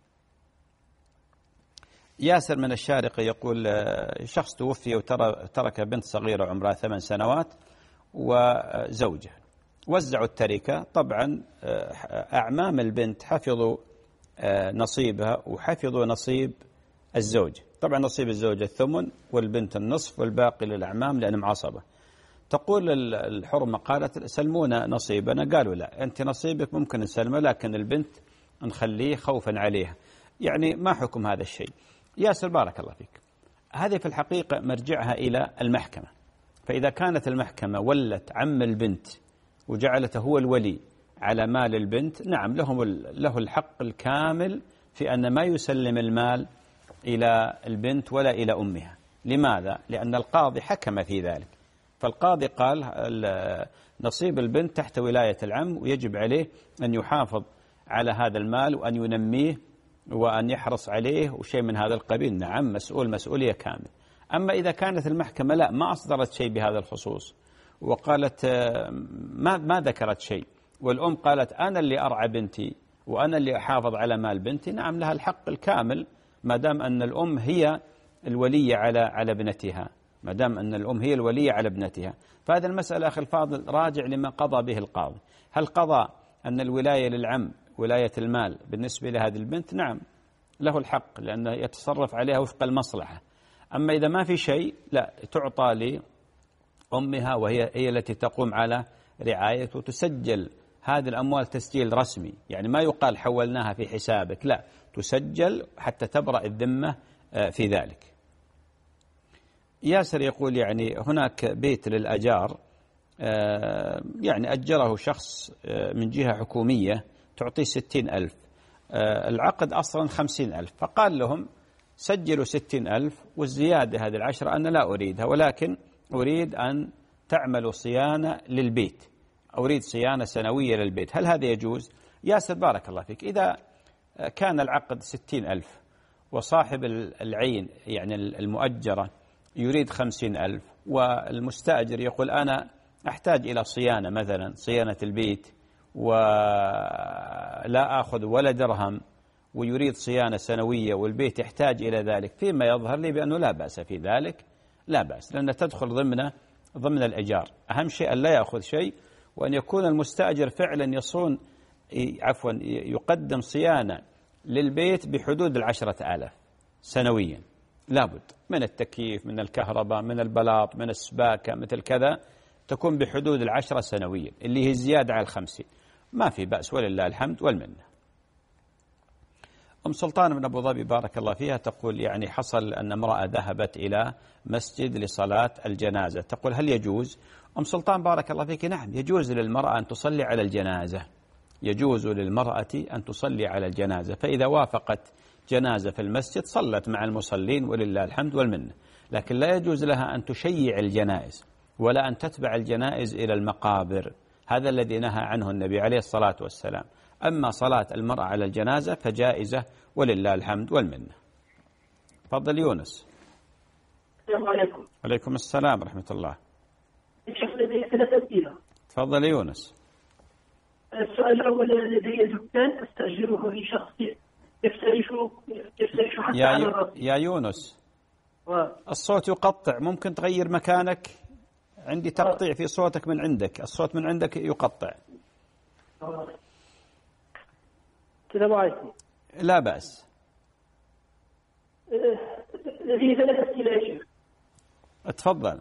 [SPEAKER 2] ياسر من الشارقة يقول شخص توفي وترك بنت صغيرة عمرها 8 سنوات وزوجة، وزعوا التركة. طبعا أعمام البنت حفظوا نصيبها وحفظوا نصيب الزوج. طبعا نصيب الزوجة الثمن والبنت النصف والباقي للأعمام لأنهم عصبة. تقول الحرمة قالت سلمونا نصيبنا، قالوا لا، أنت نصيبك ممكن نسلمه لكن البنت نخليه خوفا عليها. يعني ما حكم هذا الشيء؟ ياسر بارك الله فيك، هذه في الحقيقة مرجعها إلى المحكمة. فإذا كانت المحكمة ولت عم البنت وجعلته هو الولي على مال البنت، نعم له الحق الكامل في أن ما يسلم المال إلى البنت ولا إلى أمها. لماذا؟ لأن القاضي حكم في ذلك. فالقاضي قال نصيب البنت تحت ولاية العم، ويجب عليه أن يحافظ على هذا المال وأن ينميه وأن يحرص عليه وشيء من هذا القبيل. نعم مسؤولية كامل. أما إذا كانت المحكمة لا، ما أصدرت شيء بهذا الخصوص وقالت ما ذكرت شيء، والأم قالت أنا اللي أرعى بنتي وأنا اللي أحافظ على مال بنتي، نعم لها الحق الكامل ما دام أن الأم هي الولية على ابنتها، ما دام أن الأم هي الولية على ابنتها. فهذه المسألة أخي الفاضل راجع لما قضى به القاضي. هل قضى أن الولاية للعم ولاية المال بالنسبة لهذه البنت؟ نعم له الحق لأنه يتصرف عليها وفق المصلحة. أما إذا ما في شيء لا، تعطى لأمها وهي التي تقوم على رعاية وتسجل هذه الأموال تسجيل رسمي. يعني ما يقال حولناها في حسابك، لا، تسجل حتى تبرأ الذمة في ذلك. ياسر يقول يعني هناك بيت للأجار، يعني أجره شخص من جهة حكومية تعطيه 60,000، العقد أصلا 50,000، فقال لهم سجلوا 60,000 والزيادة هذه 10 أنا لا أريدها، ولكن أريد أن تعملوا صيانة للبيت، أريد صيانة سنوية للبيت. هل هذا يجوز؟ ياسر بارك الله فيك، إذا كان العقد 60,000 وصاحب العين يعني المؤجرة يريد 50,000 والمستأجر يقول أنا أحتاج إلى صيانة، مثلا صيانة البيت ولا أخذ ولا درهم، ويريد صيانة سنوية والبيت يحتاج إلى ذلك، فيما يظهر لي بأنه لا بأس في ذلك، لا بأس، لأنها تدخل ضمن الإيجار. أهم شيء أن لا يأخذ شيء، وأن يكون المستأجر فعلا يقدم صيانة للبيت بحدود 10,000 سنويا، لابد من التكييف، من الكهرباء، من البلاط، من السباكة، مثل كذا، تكون بحدود 10 سنويا اللي هي زيادة على 50، ما في بأس ولله الحمد والمنة. أم سلطان من أبو ظبي بارك الله فيها تقول يعني حصل أن امرأة ذهبت إلى مسجد لصلاة الجنازة، تقول هل يجوز؟ أم سلطان بارك الله فيك نعم، يجوز للمرأة أن تصلي على الجنازة، يجوز للمرأة أن تصلي على الجنازة، فإذا وافقت جنازة في المسجد صلت مع المصلين ولله الحمد والمنة، لكن لا يجوز لها أن تشيع الجنائز ولا أن تتبع الجنائز إلى المقابر، هذا الذي نهى عنه النبي عليه الصلاة والسلام. أما صلاة المرأة على الجنازة فجائزة ولله الحمد والمنة. تفضل يونس.
[SPEAKER 7] السلام عليكم.
[SPEAKER 2] عليكم السلام ورحمة الله.
[SPEAKER 7] الشيخ لدي 3 أسئلة.
[SPEAKER 2] تفضل يونس.
[SPEAKER 7] السؤال الأول، لدي دكان أستأجره لشخص يفترش حتى على الرأس.
[SPEAKER 2] يا يونس الصوت يقطع، ممكن تغير مكانك؟ عندي تقطيع في صوتك من عندك، الصوت من عندك يقطع.
[SPEAKER 7] السلام عليكم.
[SPEAKER 2] لا بأس.
[SPEAKER 7] لدي 3 أسئلة يا شيخ.
[SPEAKER 2] تفضل.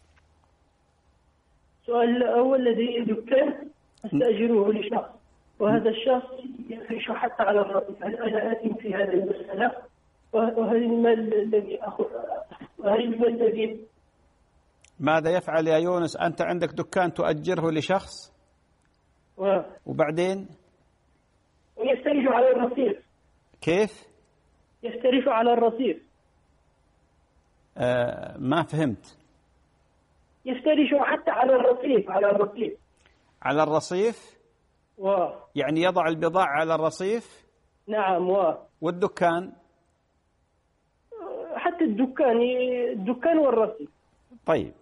[SPEAKER 7] السؤال الأول، لدي دكان أستأجره لشخص وهذا الشخص يفرش حتى على الرأس، هل أنا آثم في هذه المسألة؟ وهل المال الذي
[SPEAKER 2] ماذا يفعل يا يونس؟ أنت عندك دكان تؤجره لشخص وبعدين
[SPEAKER 7] يفترش على الرصيف.
[SPEAKER 2] كيف؟
[SPEAKER 7] يفترش على الرصيف.
[SPEAKER 2] ما فهمت.
[SPEAKER 7] يفترش حتى على الرصيف.
[SPEAKER 2] على الرصيف؟ يعني يضع البضاعة على الرصيف؟
[SPEAKER 7] نعم.
[SPEAKER 2] والدكان؟
[SPEAKER 7] حتى الدكان والرصيف.
[SPEAKER 2] طيب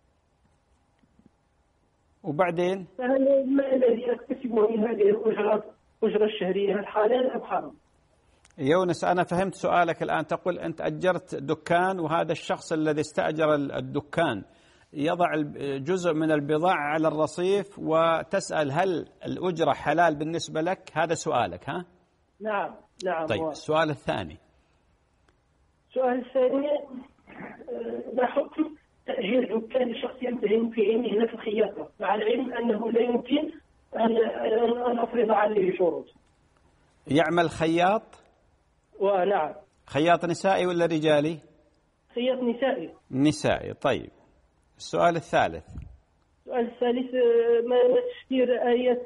[SPEAKER 2] وبعدين؟
[SPEAKER 7] فهل المال الذي يكتسبه من هذه الأجرة الشهرية هل حلال أم حرام؟
[SPEAKER 2] يونس أنا فهمت سؤالك الآن، تقول أنت أجرت دكان وهذا الشخص الذي استأجر الدكان يضع جزء من البضاعة على الرصيف وتسأل هل الأجرة حلال بالنسبة لك؟ هذا سؤالك ها؟
[SPEAKER 7] نعم.
[SPEAKER 2] طيب السؤال الثاني.
[SPEAKER 7] السؤال الثاني، ما حكم تأجير دكان لشخص يمتهن في مهنة الخياطة مع العلم أنه لا يمكن أن أفرض عليه شروط؟
[SPEAKER 2] يعمل خياط؟
[SPEAKER 7] ونعم.
[SPEAKER 2] خياط نسائي ولا رجالي؟
[SPEAKER 7] خياط
[SPEAKER 2] نسائي. طيب السؤال الثالث.
[SPEAKER 7] السؤال الثالث، ما تفسير آية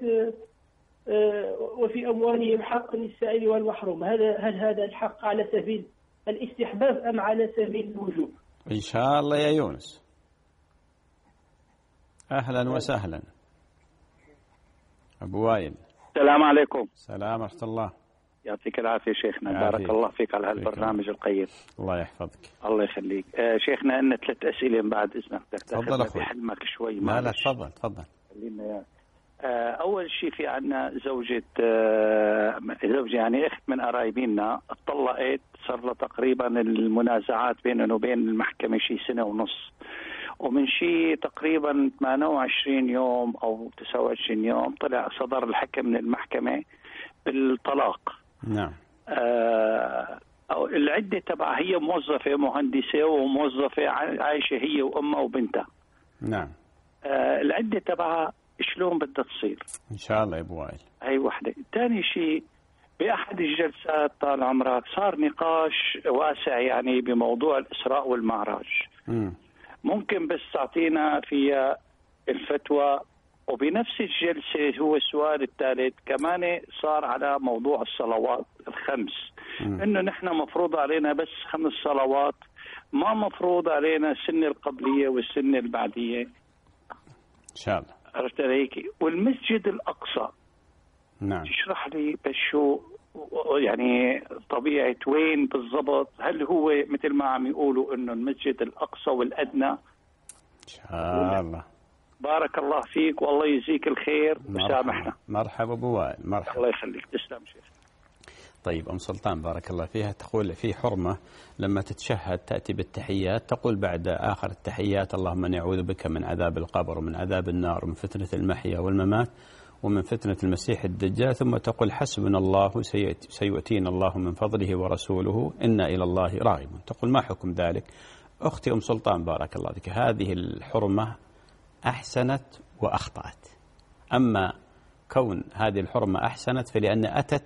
[SPEAKER 7] وفي أموالهم حق للسائل والمحروم، هل هذا الحق على سبيل الاستحباب أم على سبيل الوجوب؟
[SPEAKER 2] إن شاء الله يا يونس. أهلا وسهلا. أبو وائل.
[SPEAKER 8] السلام عليكم.
[SPEAKER 2] السلام ورحمة الله.
[SPEAKER 8] يعطيك العافية شيخنا، بارك الله فيك على هالبرنامج القيم.
[SPEAKER 2] الله يحفظك.
[SPEAKER 8] الله يخليك. شيخنا عندنا 3 أسئلة بعد إذنك.
[SPEAKER 2] تفضل أخوي.
[SPEAKER 8] بحلمك شوي.
[SPEAKER 2] لا تفضل.
[SPEAKER 8] أول شيء في عنا زوجة يعني أخت من قرايبينا اتطلقت، صار لها تقريبا المنازعات بيننا وبين المحكمة شيء 1.5 سنة، ومن شيء تقريبا 28 يوم أو 29 يوم طلع صدر الحكم من المحكمة بالطلاق.
[SPEAKER 2] نعم.
[SPEAKER 8] العدة تبع هي موظفة مهندسة وموظفة عايشة هي وأمها وبنتها.
[SPEAKER 2] نعم.
[SPEAKER 8] العدة تبعها شلون بدها تصير؟
[SPEAKER 2] إن شاء الله يا أبو وائل.
[SPEAKER 8] هي وحدة. ثاني شيء، بأحد الجلسات طال عمرك صار نقاش واسع يعني بموضوع الإسراء والمعراج. ممكن بس تعطينا فيها الفتوى؟ وبنفس الجلسة هو السؤال الثالث كمان صار على موضوع الصلوات ال5، إنه نحن مفروض علينا بس 5 صلوات، ما مفروض علينا السنة القبلية والسنة البعدية.
[SPEAKER 2] إن شاء الله.
[SPEAKER 8] عرفت عليك؟ والمسجد الأقصى.
[SPEAKER 2] نعم.
[SPEAKER 8] اشرح لي بس شو يعني طبيعة وين بالضبط؟ هل هو مثل ما عم يقولوا إنه المسجد الأقصى والأدنى؟
[SPEAKER 2] إن شاء الله.
[SPEAKER 8] بارك الله فيك والله يجزيك الخير وسامحنا.
[SPEAKER 2] مرحبا أبو وائل. مرحبا.
[SPEAKER 8] الله يخليك. تسلم شيخ.
[SPEAKER 2] طيب أم سلطان بارك الله فيها تقول في حرمة لما تتشهد تأتي بالتحيات، تقول بعد آخر التحيات اللهم إني أعوذ بك من عذاب القبر ومن عذاب النار ومن فتنة المحيا والممات ومن فتنة المسيح الدجال، ثم تقول حسبنا الله سيؤتينا الله من فضله ورسوله إنا إلى الله راغبون. تقول ما حكم ذلك؟ أختي أم سلطان بارك الله فيك، هذه الحرمة أحسنت وأخطأت. أما كون هذه الحرمة أحسنت فلأن أتت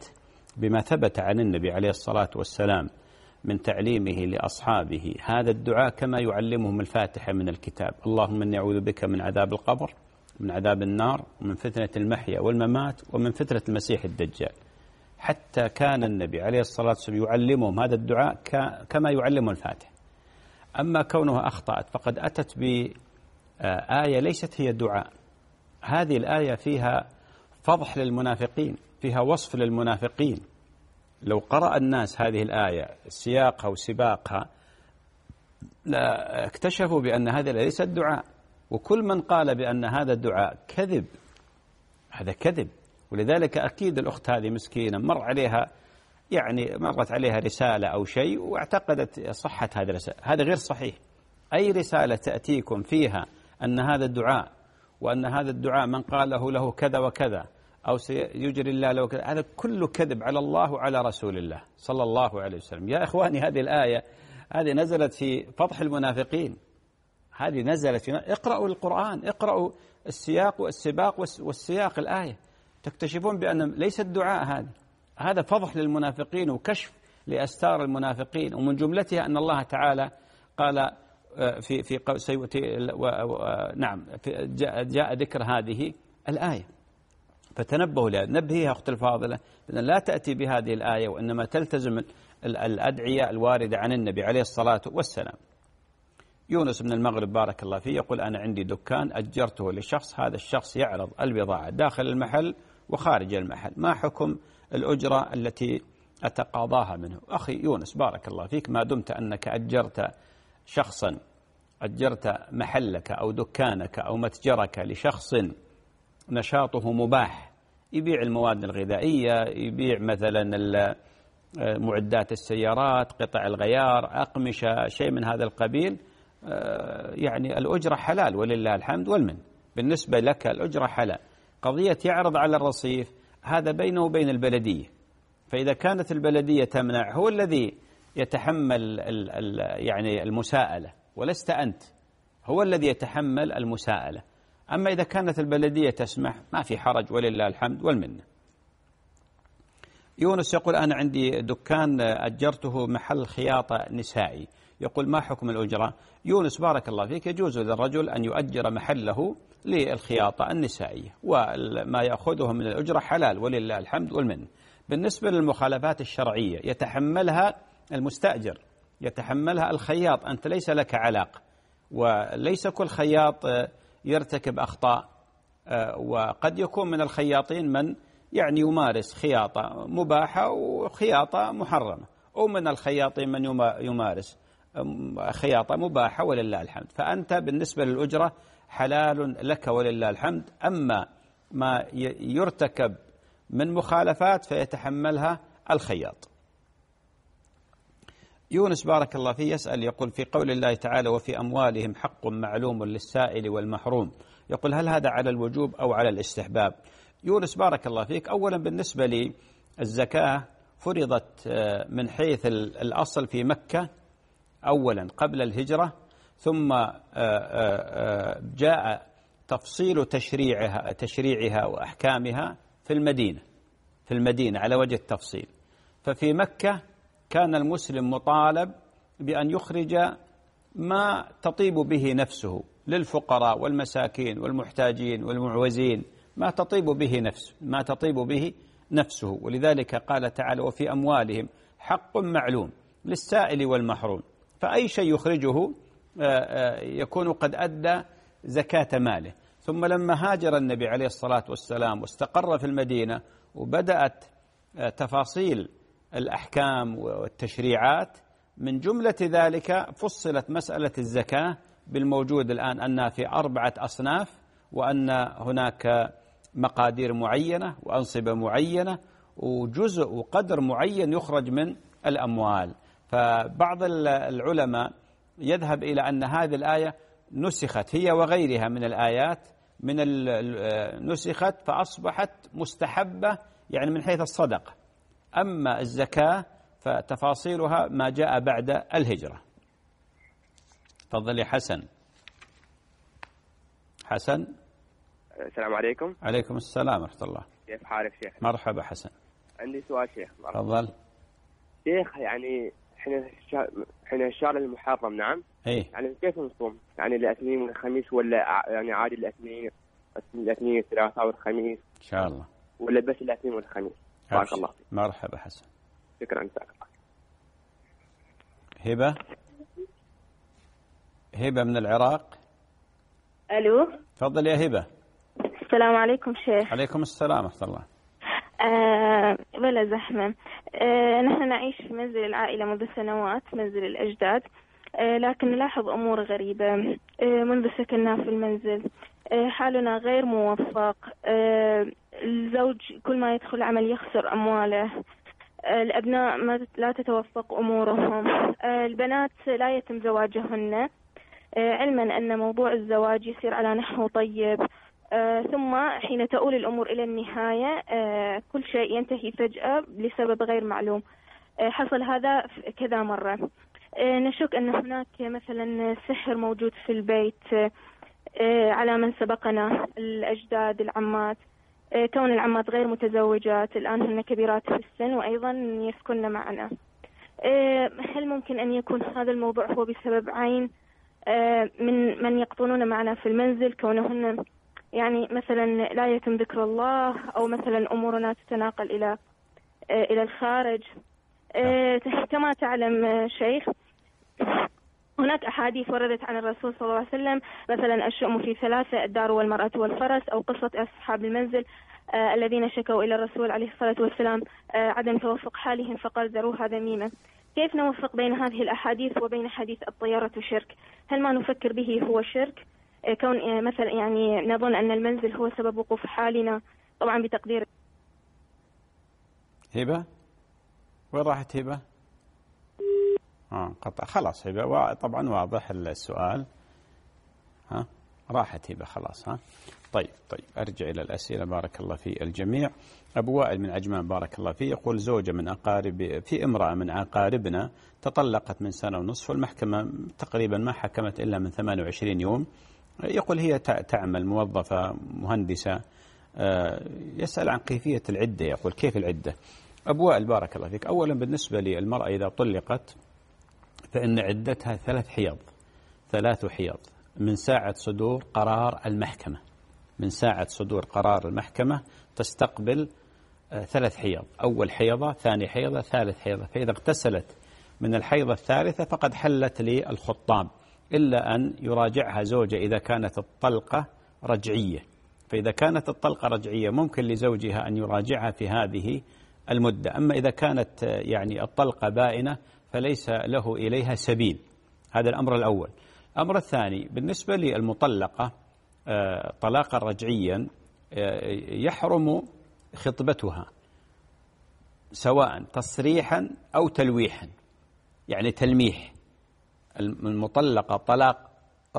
[SPEAKER 2] بما ثبت عن النبي عليه الصلاة والسلام من تعليمه لأصحابه هذا الدعاء كما يعلمهم الفاتحة من الكتاب: اللهم إني أعوذ بك من عذاب القبر، من عذاب النار، ومن فتنة المحيا والممات، ومن فتنة المسيح الدجال. حتى كان النبي عليه الصلاة والسلام يعلمهم هذا الدعاء كما يعلمهم الفاتحة. أما كونها أخطأت فقد أتت بآية ليست هي دعاء. هذه الآية فيها فضح للمنافقين، فيها وصف للمنافقين. لو قرأ الناس هذه الآية سياقها وسباقها لا اكتشفوا بأن هذا ليس الدعاء، وكل من قال بأن هذا الدعاء كذب، هذا كذب. ولذلك أكيد الأخت هذه مسكينة مرت عليها رسالة أو شيء واعتقدت صحة هذه الرسالة. هذا غير صحيح. أي رسالة تأتيكم فيها أن هذا الدعاء وأن هذا الدعاء من قاله له كذا وكذا أو سيجري الله له كذا، هذا كله كذب على الله وعلى رسول الله صلى الله عليه وسلم. يا إخواني، هذه الآية هذه نزلت في فضح المنافقين. هذه نزلت في اقرأوا القرآن، اقرأوا السياق والسباق والسياق الآية، تكتشفون بأن ليس الدعاء هذا فضح للمنافقين وكشف لأستار المنافقين. ومن جملتها أن الله تعالى قال جاء ذكر هذه الآية. فتنبهوا لها، نبهيها أخت الفاضلة أن لا تأتي بهذه الآية، وإنما تلتزم الأدعية الواردة عن النبي عليه الصلاة والسلام. يونس من المغرب بارك الله فيه يقول: أنا عندي دكان أجرته لشخص، هذا الشخص يعرض البضاعة داخل المحل وخارج المحل، ما حكم الأجرة التي أتقاضاها منه؟ أخي يونس بارك الله فيك، ما دمت أنك أجرت شخصا، أجرت محلك أو دكانك أو متجرك لشخص نشاطه مباح، يبيع المواد الغذائية، يبيع مثلا معدات السيارات، قطع الغيار، أقمشة، شيء من هذا القبيل، يعني الأجرة حلال ولله الحمد والمن. بالنسبة لك الأجرة حلال. قضية يعرض على الرصيف هذا بينه وبين البلدية، فإذا كانت البلدية تمنع هو الذي يتحمل يعني المساءلة، ولست أنت، هو الذي يتحمل المساءلة. أما إذا كانت البلدية تسمح ما في حرج ولله الحمد والمنة. يونس يقول: أنا عندي دكان أجرته محل خياطة نسائي، يقول ما حكم الأجرة؟ يونس بارك الله فيك، يجوز للرجل أن يؤجر محله للخياطة النسائية، وما يأخذه من الأجرة حلال ولله الحمد والمنة. بالنسبة للمخالفات الشرعية يتحملها المستأجر، يتحملها الخياط، أنت ليس لك علاقة، وليس كل خياط يرتكب أخطاء، وقد يكون من الخياطين من يعني يمارس خياطة مباحة وخياطة محرمة، أو من الخياطين من يمارس خياطة مباحة ولله الحمد. فأنت بالنسبة للأجرة حلال لك ولله الحمد. أما ما يرتكب من مخالفات فيتحملها الخياط. يونس بارك الله فيه يسأل يقول: في قول الله تعالى: وفي أموالهم حق معلوم للسائل والمحروم، يقول هل هذا على الوجوب أو على الاستحباب؟ يونس بارك الله فيك، أولا بالنسبة للزكاة فرضت من حيث الأصل في مكة أولا قبل الهجرة، ثم جاء تفصيل تشريعها وأحكامها في المدينة على وجه التفصيل. ففي مكة كان المسلم مطالب بأن يخرج ما تطيب به نفسه للفقراء والمساكين والمحتاجين والمعوزين، ما تطيب به نفسه. ولذلك قال تعالى: وفي أموالهم حق معلوم للسائل والمحروم. فأي شيء يخرجه يكون قد أدى زكاة ماله. ثم لما هاجر النبي عليه الصلاة والسلام واستقر في المدينة وبدأت تفاصيل الأحكام والتشريعات، من جملة ذلك فصلت مسألة الزكاة بالموجود الآن أنها في 4 أصناف، وأن هناك مقادير معينة وأنصبة معينة وجزء وقدر معين يخرج من الأموال. فبعض العلماء يذهب إلى أن هذه الآية نسخت هي وغيرها من الآيات نسخت فأصبحت مستحبة، يعني من حيث الصدقة. أما الزكاة فتفاصيلها ما جاء بعد الهجرة. تفضل يا حسن.
[SPEAKER 9] السلام عليكم.
[SPEAKER 2] عليكم السلام ورحمة الله.
[SPEAKER 9] كيف حالك شيخ؟
[SPEAKER 2] مرحبا حسن.
[SPEAKER 9] عندي سؤال شيخ.
[SPEAKER 2] تفضل.
[SPEAKER 9] شيخ يعني احنا الشهر المحرم نعم.
[SPEAKER 2] ايه.
[SPEAKER 9] يعني كيف نصوم؟ يعني الاثنين والخميس ولا يعني عادي الاثنين الثلاثاء والخميس؟
[SPEAKER 2] ان شاء الله.
[SPEAKER 9] ولا بس الاثنين والخميس؟ بارك الله فيك.
[SPEAKER 2] مرحبا حسن.
[SPEAKER 9] شكرا جزاك
[SPEAKER 2] الله. هبة من العراق.
[SPEAKER 10] الو.
[SPEAKER 2] تفضل يا هبة.
[SPEAKER 10] السلام عليكم شيخ.
[SPEAKER 2] عليكم السلام ورحمة الله.
[SPEAKER 10] بلا زحمة. نحن نعيش في منزل العائلة منذ سنوات، منزل الأجداد، لكن نلاحظ أمور غريبة منذ سكننا في المنزل. حالنا غير موفق، الزوج كل ما يدخل عمل يخسر أمواله، الأبناء لا تتوفق أمورهم، البنات لا يتم زواجهن، علما أن موضوع الزواج يصير على نحو طيب، ثم حين تؤول الأمور إلى النهاية كل شيء ينتهي فجأة لسبب غير معلوم. حصل هذا كذا مرة. نشك أن هناك مثلا سحر موجود في البيت على من سبقنا، الأجداد، العمات، كون العمات غير متزوجات الآن هن كبيرات في السن وأيضا يسكن معنا. هل ممكن أن يكون هذا الموضوع هو بسبب عين من يقطنون معنا في المنزل، كونهن يعني مثلا لا يتم ذكر الله، أو مثلا أمورنا تتناقل إلى الخارج؟ كما تعلم شيخ، هناك أحاديث وردت عن الرسول صلى الله عليه وسلم، مثلا الشؤم في ثلاثة: الدار والمرأة والفرس، أو قصة أصحاب المنزل الذين شكوا إلى الرسول عليه الصلاة والسلام عدم توفق حالهم فقال ذروها ذميمة. كيف نوفق بين هذه الأحاديث وبين حديث الطيارة شرك؟ هل ما نفكر به هو شرك؟ كون مثلا يعني نظن أن المنزل هو سبب وقوف حالنا، طبعا بتقدير.
[SPEAKER 2] هبة وين راحت هبة؟ قطع. خلاص هبة طبعا واضح السؤال. راحت هبة خلاص. طيب أرجع إلى الأسئلة. بارك الله في الجميع. أبو وائل من عجمان بارك الله فيه يقول: زوجة من في امرأة من أقاربنا تطلقت من سنة ونصف، والمحكمة تقريبا ما حكمت إلا من 28 يوم. يقول هي تعمل موظفة مهندسة. يسأل عن كيفية العدة. يقول: كيف العدة؟ أبو وائل بارك الله فيك، أولا بالنسبة للمرأة إذا طلقت فإن عدتها 3 حيض من ساعة صدور قرار المحكمة. من ساعة صدور قرار المحكمة تستقبل 3 حيض: أول حيضة، ثاني حيضة، ثالث حيضة. فإذا اغتسلت من الحيضة الثالثة فقد حلت للخطاب، إلا أن يراجعها زوجها إذا كانت الطلقة رجعية. فإذا كانت الطلقة رجعية ممكن لزوجها أن يراجعها في هذه المدة. أما إذا كانت يعني الطلقة بائنة فليس له إليها سبيل. هذا الأمر الأول. الأمر الثاني بالنسبة للمطلقة طلاقا رجعيا يحرم خطبتها سواء تصريحا أو تلويحا، يعني تلميح. المطلقة طلاق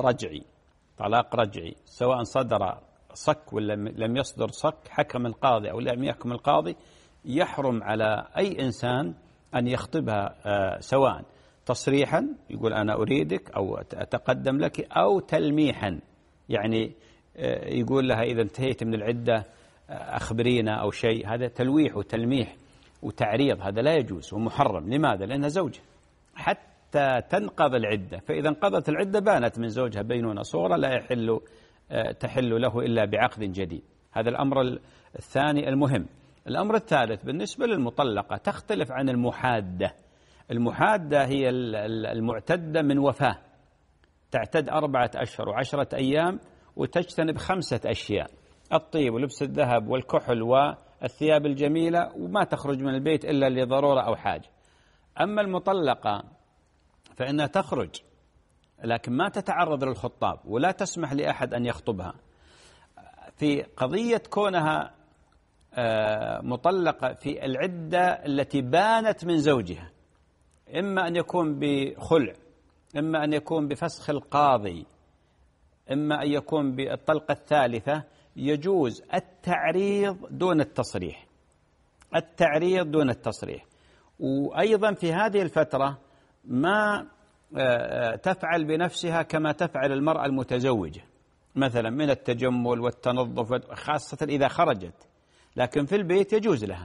[SPEAKER 2] رجعي سواء صدر صك ولا لم يصدر صك، حكم القاضي أو لم يحكم القاضي، يحرم على أي إنسان أن يخطبها سواء تصريحا يقول أنا أريدك أو أتقدم لك، أو تلميحا يعني يقول لها إذا انتهيت من العدة أخبرينا أو شيء. هذا تلويح وتلميح وتعريض، هذا لا يجوز ومحرم. لماذا؟ لأنها زوجة حتى تنقض العدة، فإذا انقضت العدة بانت من زوجها بينونة صغرى لا تحل له إلا بعقد جديد. هذا الأمر الثاني المهم. الأمر الثالث بالنسبة للمطلقة تختلف عن المحادة. المحادة هي المعتدة من وفاة، تعتد 4 أشهر و10 أيام وتجتنب 5 أشياء: الطيب ولبس الذهب والكحل والثياب الجميلة، وما تخرج من البيت إلا لضرورة أو حاجة. أما المطلقة فإنها تخرج لكن ما تتعرض للخطاب ولا تسمح لأحد أن يخطبها. في قضية كونها مطلقة في العدة التي بانت من زوجها، إما أن يكون بخلع، إما أن يكون بفسخ القاضي، إما أن يكون بالطلقة الثالثة، يجوز التعريض دون التصريح. التعريض دون التصريح. وأيضا في هذه الفترة ما تفعل بنفسها كما تفعل المرأة المتزوجة، مثلا من التجمل والتنظف، خاصة إذا خرجت. لكن في البيت يجوز لها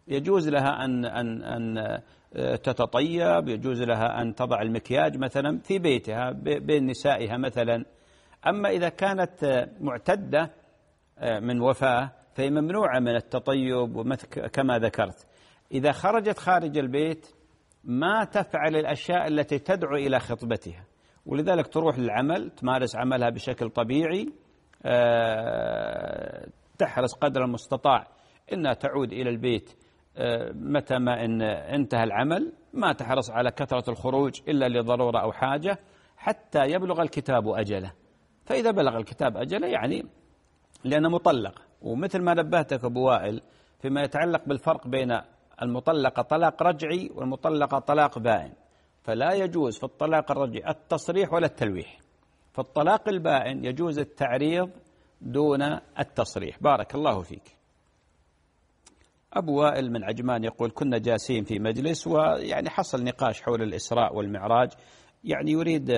[SPEAKER 2] يجوز لها أن تتطيب، يجوز لها أن تضع المكياج مثلا في بيتها بين نسائها مثلا. أما إذا كانت معتدة من وفاة فهي ممنوعة من التطيب كما ذكرت. إذا خرجت خارج البيت ما تفعل الأشياء التي تدعو إلى خطبتها، ولذلك تروح للعمل، تمارس عملها بشكل طبيعي، تحرص قدر المستطاع إنها تعود إلى البيت متى ما إن انتهى العمل، ما تحرص على كثرة الخروج إلا لضرورة أو حاجة حتى يبلغ الكتاب أجله. فإذا بلغ الكتاب أجله يعني لأنه مطلق. ومثل ما نبهتك أبو وائل فيما يتعلق بالفرق بين المطلقة طلاق رجعي والمطلقة طلاق بائن، فلا يجوز في الطلاق الرجعي التصريح ولا التلويح. في الطلاق البائن يجوز التعريض دون التصريح. بارك الله فيك. أبو وائل من عجمان يقول كنا جالسين في مجلس ويعني حصل نقاش حول الإسراء والمعراج، يعني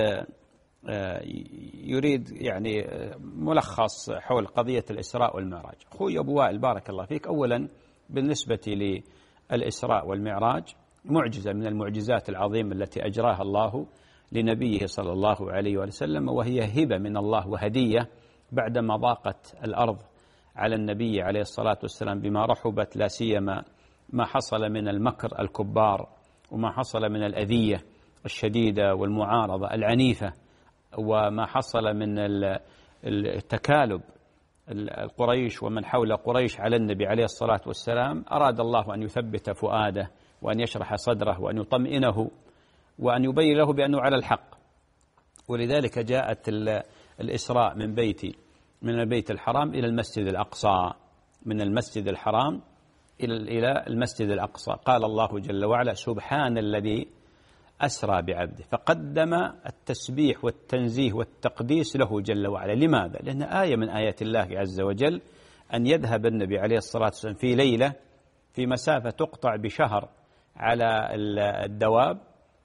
[SPEAKER 2] يريد يعني ملخص حول قضية الإسراء والمعراج. أخوي أبو وائل بارك الله فيك، أولا بالنسبة للإسراء والمعراج معجزة من المعجزات العظيمة التي أجراها الله لنبيه صلى الله عليه وسلم، وهي هبة من الله وهدية بعدما ضاقت الأرض على النبي عليه الصلاة والسلام بما رحبت، لا سيما ما حصل من المكر الكبار وما حصل من الأذية الشديدة والمعارضة العنيفة، وما حصل من التكالب القريش ومن حول قريش على النبي عليه الصلاة والسلام. أراد الله أن يثبت فؤاده وأن يشرح صدره وأن يطمئنه وأن يبين له بأنه على الحق، ولذلك جاءت الإسراء من البيت الحرام إلى المسجد الأقصى، من المسجد الحرام إلى المسجد الأقصى. قال الله جل وعلا سبحان الذي أسرى بعبده، فقدم التسبيح والتنزيه والتقديس له جل وعلا. لماذا؟ لأن آية من آيات الله عز وجل أن يذهب النبي عليه الصلاة والسلام في ليلة في مسافة تقطع بشهر على الدواب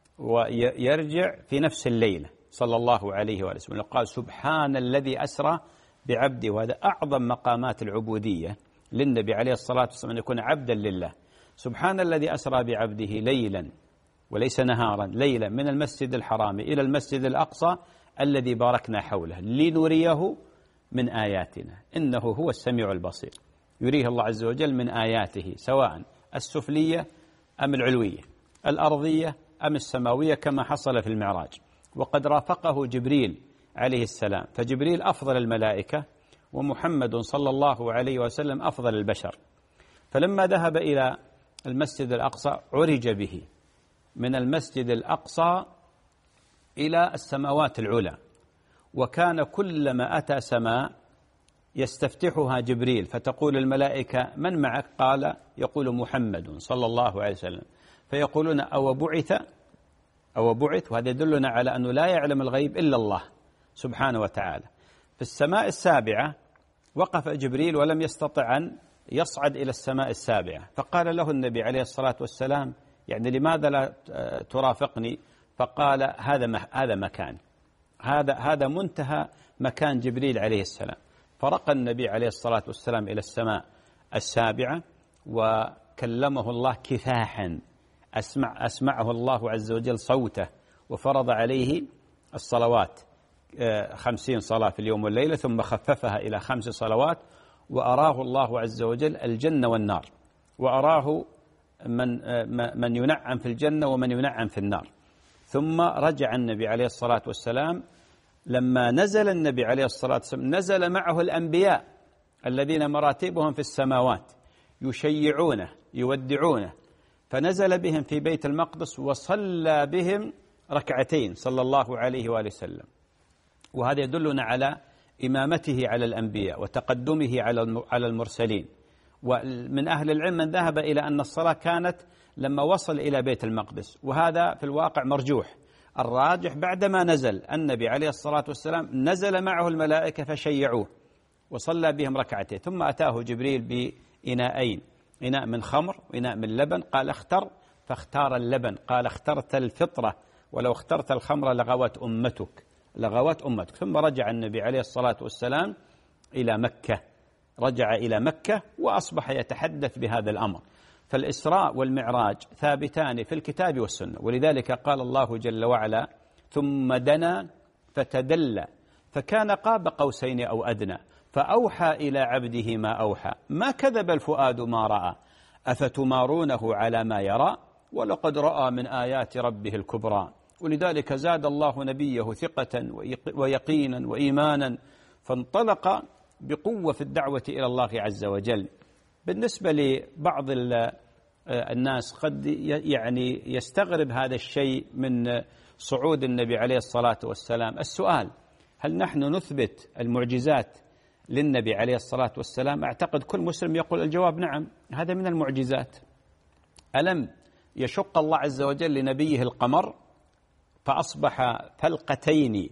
[SPEAKER 2] ويرجع في نفس الليلة صلى الله عليه وسلم. قال سبحان الذي أسرى بعبده، وهذا أعظم مقامات العبودية للنبي عليه الصلاة والسلام أن يكون عبدا لله. سبحان الذي أسرى بعبده ليلا وليس نهارا، ليلا من المسجد الحرام إلى المسجد الأقصى الذي باركنا حوله لنريه من آياتنا إنه هو السميع البصير. يريه الله عز وجل من آياته سواء السفلية أم العلوية، الأرضية أم السماوية، كما حصل في المعراج. وقد رافقه جبريل عليه السلام، فجبريل أفضل الملائكة ومحمد صلى الله عليه وسلم أفضل البشر. فلما ذهب إلى المسجد الأقصى عرج به من المسجد الأقصى إلى السماوات العلى، وكان كلما أتى سماء يستفتحها جبريل فتقول الملائكة من معك؟ قال يقول محمد صلى الله عليه وسلم، فيقولون أو بعث، وهذا يدلنا على أنه لا يعلم الغيب إلا الله سبحانه وتعالى. في السماء السابعة وقف جبريل ولم يستطع أن يصعد إلى السماء السابعة، فقال له النبي عليه الصلاة والسلام يعني لماذا لا ترافقني؟ فقال هذا مكان، هذا منتهى مكان جبريل عليه السلام. فرقى النبي عليه الصلاة والسلام إلى السماء السابعة وكلمه الله كفاحا، أسمعه الله عز وجل صوته، وفرض عليه الصلوات 50 صلاة في اليوم والليلة، ثم خففها إلى 5 صلوات، وأراه الله عز وجل الجنة والنار، وأراه من ينعم في الجنة ومن ينعم في النار. ثم رجع النبي عليه الصلاة والسلام. لما نزل النبي عليه الصلاة والسلام نزل معه الأنبياء الذين مراتبهم في السماوات يشيعونه يودعونه، فنزل بهم في بيت المقدس وصلى بهم ركعتين صلى الله عليه وآله وسلم. وهذا يدلنا على إمامته على الأنبياء وتقدمه على المرسلين. ومن أهل العلم من ذهب إلى أن الصلاة كانت لما وصل إلى بيت المقدس، وهذا في الواقع مرجوح. الراجح بعدما نزل النبي عليه الصلاة والسلام نزل معه الملائكة فشيعوه وصلى بهم ركعتين، ثم أتاه جبريل بإناءين، إناء من خمر وإناء من لبن، قال اختر، فاختار اللبن، قال اخترت الفطرة ولو اخترت الخمر لغوت أمتك. ثم رجع النبي عليه الصلاة والسلام إلى مكة، رجع إلى مكة وأصبح يتحدث بهذا الأمر. فالإسراء والمعراج ثابتان في الكتاب والسنة، ولذلك قال الله جل وعلا: ثم دنا فتدلى فكان قاب قوسين أو أدنى فأوحى إلى عبده ما أوحى ما كذب الفؤاد ما رأى أفتمارونه على ما يرى ولقد رأى من آيات ربه الكبرى. ولذلك زاد الله نبيه ثقة ويقينا وإيمانا، فانطلق بقوة في الدعوة إلى الله عز وجل. بالنسبة لبعض الناس قد يعني يستغرب هذا الشيء من صعود النبي عليه الصلاة والسلام. السؤال: هل نحن نثبت المعجزات للنبي عليه الصلاة والسلام؟ أعتقد كل مسلم يقول الجواب نعم، هذا من المعجزات. ألم يشق الله عز وجل لنبيه القمر فأصبح فلقتين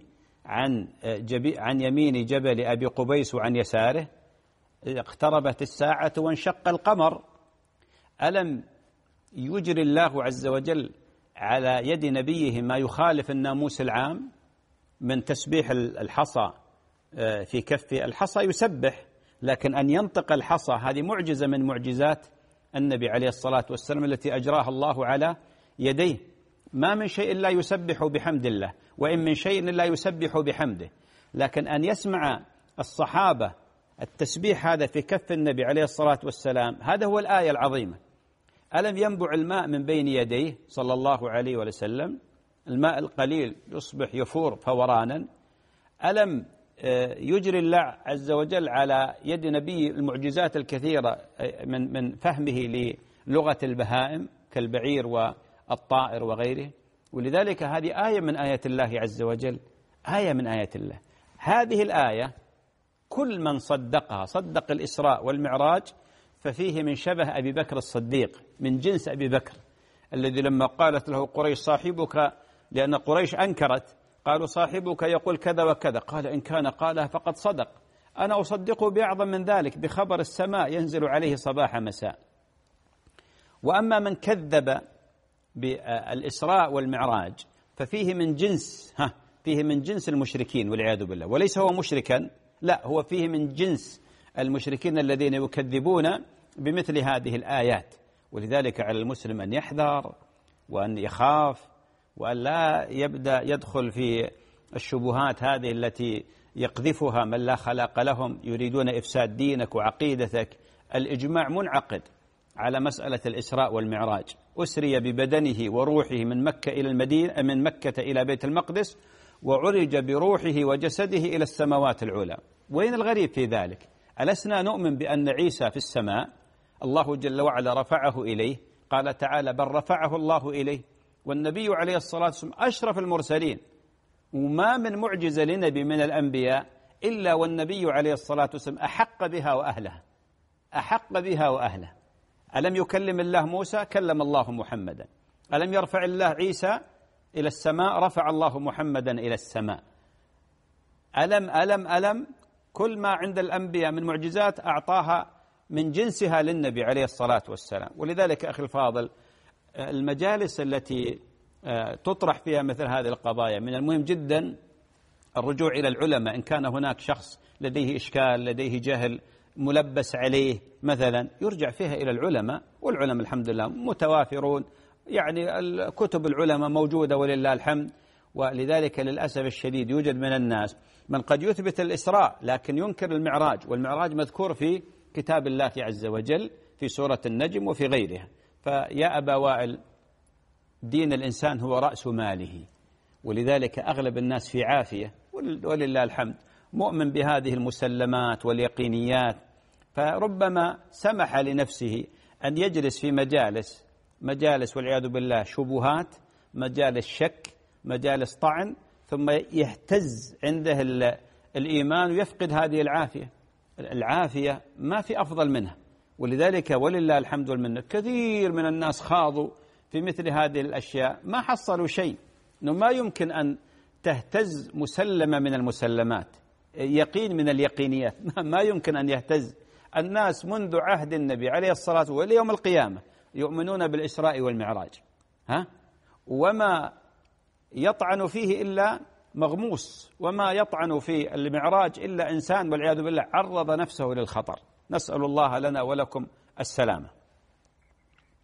[SPEAKER 2] عن يمين جبل أبي قبيس وعن يساره؟ اقتربت الساعة وانشق القمر. ألم يجري الله عز وجل على يد نبيه ما يخالف الناموس العام من تسبيح الحصى في كف الحصى يسبح، لكن أن ينطق الحصى هذه معجزة من معجزات النبي عليه الصلاة والسلام التي أجراها الله على يديه. ما من شيء لا يسبح بحمد الله، وإن من شيء لا يسبح بحمده، لكن أن يسمع الصحابة التسبيح هذا في كف النبي عليه الصلاة والسلام، هذا هو الآية العظيمة. ألم ينبع الماء من بين يديه صلى الله عليه وسلم، الماء القليل يصبح يفور فورانا. ألم يجري الله عز وجل على يد نبي المعجزات الكثيرة من فهمه للغة البهائم كالبعير والطائر وغيره. ولذلك هذه آية من آيات الله عز وجل، آية من آيات الله. هذه الآية كل من صدقها صدق الإسراء والمعراج، ففيه من شبه أبي بكر الصديق، من جنس أبي بكر الذي لما قالت له قريش صاحبك، لأن قريش أنكرت، قالوا صاحبك يقول كذا وكذا، قال إن كان قالها فقد صدق، أنا أصدقه بأعظم من ذلك، بخبر السماء ينزل عليه صباح مساء. وأما من كذب بالإسراء والمعراج ففيه من جنس المشركين والعياذ بالله، وليس هو مشركا، لا، هو فيه من جنس المشركين الذين يكذبون بمثل هذه الآيات. ولذلك على المسلم أن يحذر وأن يخاف وأن لا يبدأ يدخل في الشبهات هذه التي يقذفها من لا خلاق لهم، يريدون إفساد دينك وعقيدتك. الإجماع منعقد على مسألة الإسراء والمعراج، أسري ببدنه وروحه من مكة إلى المدينة، من مكة إلى بيت المقدس، وعرج بروحه وجسده إلى السماوات العلى. وين الغريب في ذلك؟ ألسنا نؤمن بأن عيسى في السماء الله جل وعلا رفعه إليه؟ قال تعالى: بل رفعه الله إليه. والنبي عليه الصلاة والسلام أشرف المرسلين، وما من معجزة لنبي من الأنبياء إلا والنبي عليه الصلاة والسلام أحق بها وأهلها، أحق بها وأهلها. ألم يكلم الله موسى؟ كلم الله محمدا. ألم يرفع الله عيسى إلى السماء؟ رفع الله محمدا إلى السماء. ألم كل ما عند الأنبياء من معجزات أعطاها من جنسها للنبي عليه الصلاة والسلام. ولذلك أخي الفاضل، المجالس التي تطرح فيها مثل هذه القضايا من المهم جدا الرجوع إلى العلماء. إن كان هناك شخص لديه إشكال، لديه جهل ملبس عليه مثلا، يرجع فيها إلى العلماء، والعلماء الحمد لله متوافرون، يعني كتب العلماء موجودة ولله الحمد. ولذلك للأسف الشديد يوجد من الناس من قد يثبت الإسراء لكن ينكر المعراج، والمعراج مذكور في كتاب الله عز وجل في سورة النجم وفي غيرها. فيا أبا وائل، دين الإنسان هو رأس ماله، ولذلك أغلب الناس في عافية ولله الحمد، مؤمن بهذه المسلمات واليقينيات، فربما سمح لنفسه أن يجلس في مجالس والعياذ بالله شبهات، مجالس شك، مجالس طعن، ثم يهتز عنده الإيمان ويفقد هذه العافية. العافية ما في أفضل منها. ولذلك ولله الحمد والمنة كثير من الناس خاضوا في مثل هذه الأشياء ما حصلوا شيء. إنه ما يمكن أن تهتز مسلمة من المسلمات، يقين من اليقينيات، ما يمكن أن يهتز. الناس منذ عهد النبي عليه الصلاة والسلام وليوم القيامة يؤمنون بالإسراء والمعراج، وما يطعن فيه إلا مغموس، وما يطعن في المعراج إلا إنسان والعياذ بالله عرض نفسه للخطر. نسأل الله لنا ولكم السلامة.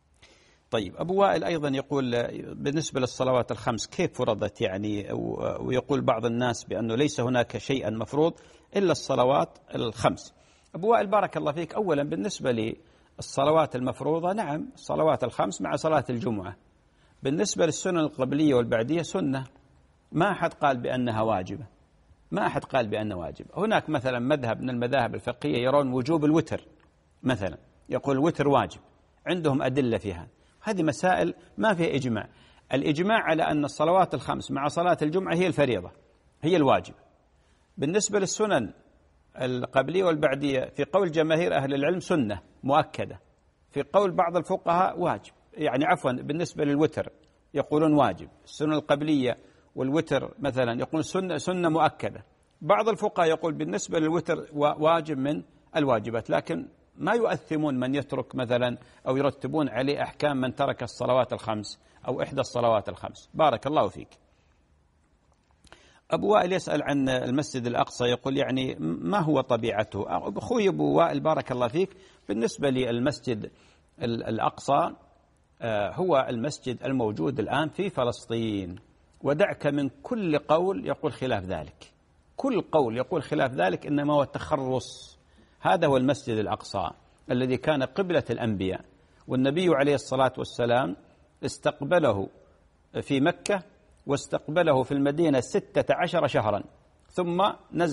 [SPEAKER 2] طيب أبو وائل أيضا يقول بالنسبة للصلوات الخمس كيف فرضت يعني، ويقول بعض الناس بأنه ليس هناك شيئا مفروض إلا الصلوات الخمس. أبو وائل بارك الله فيك، أولا بالنسبة للصلوات المفروضة نعم الصلوات الخمس مع صلاة الجمعة. بالنسبة للسنن القبلية والبعدية سنة، ما أحد قال بأنها واجبة، ما أحد قال بأنها واجبة. هناك مثلا مذهب من المذاهب الفقهية يرون وجوب الوتر مثلا، يقول الوتر واجب، عندهم أدلة فيها. هذه مسائل ما فيها إجماع. الإجماع على أن الصلوات الخمس مع صلاة الجمعة هي الفريضة، هي الواجب. بالنسبة للسنن القبلية والبعدية في قول جماهير أهل العلم سنة مؤكدة، في قول بعض الفقهاء واجب، يعني عفوا بالنسبة للوتر يقولون واجب، السنن القبلية والوتر مثلا يقول سنة مؤكدة. بعض الفقهاء يقول بالنسبة للوتر واجب من الواجبات، لكن ما يؤثمون من يترك مثلا أو يرتبون عليه أحكام من ترك الصلوات الخمس أو إحدى الصلوات الخمس. بارك الله فيك. أبو وائل يسأل عن المسجد الأقصى، يقول يعني ما هو طبيعته؟ أخوي أبو وائل بارك الله فيك، بالنسبة للمسجد الأقصى هو المسجد الموجود الآن في فلسطين، ودعك من كل قول يقول خلاف ذلك، كل قول يقول خلاف ذلك إنما هو تخرص. هذا هو المسجد الأقصى الذي كان قبلة الأنبياء، والنبي عليه الصلاة والسلام استقبله في مكة واستقبله في المدينة 16 شهرا، ثم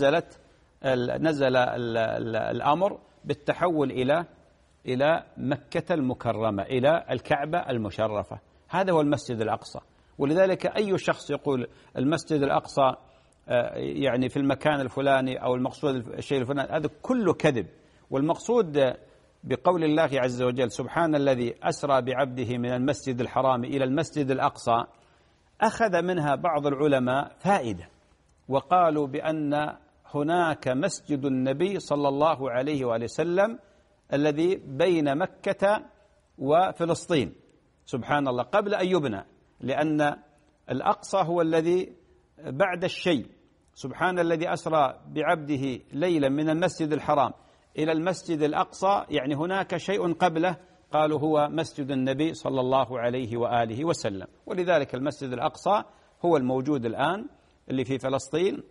[SPEAKER 2] نزل الأمر بالتحول إلى مكة المكرمة، إلى الكعبة المشرفة. هذا هو المسجد الأقصى. ولذلك أي شخص يقول المسجد الأقصى يعني في المكان الفلاني أو المقصود الشيء الفلاني، هذا كله كذب. والمقصود بقول الله عز وجل سبحان الذي أسرى بعبده من المسجد الحرام إلى المسجد الأقصى، أخذ منها بعض العلماء فائدة، وقالوا بأن هناك مسجد النبي صلى الله عليه وآله وسلم الذي بين مكة وفلسطين سبحان الله قبل أن يبنى، لأن الأقصى هو الذي بعد الشيء. سبحان الذي أسرى بعبده ليلا من المسجد الحرام إلى المسجد الأقصى، يعني هناك شيء قبله، قالوا هو مسجد النبي صلى الله عليه وآله وسلم. ولذلك المسجد الأقصى هو الموجود الآن اللي في فلسطين.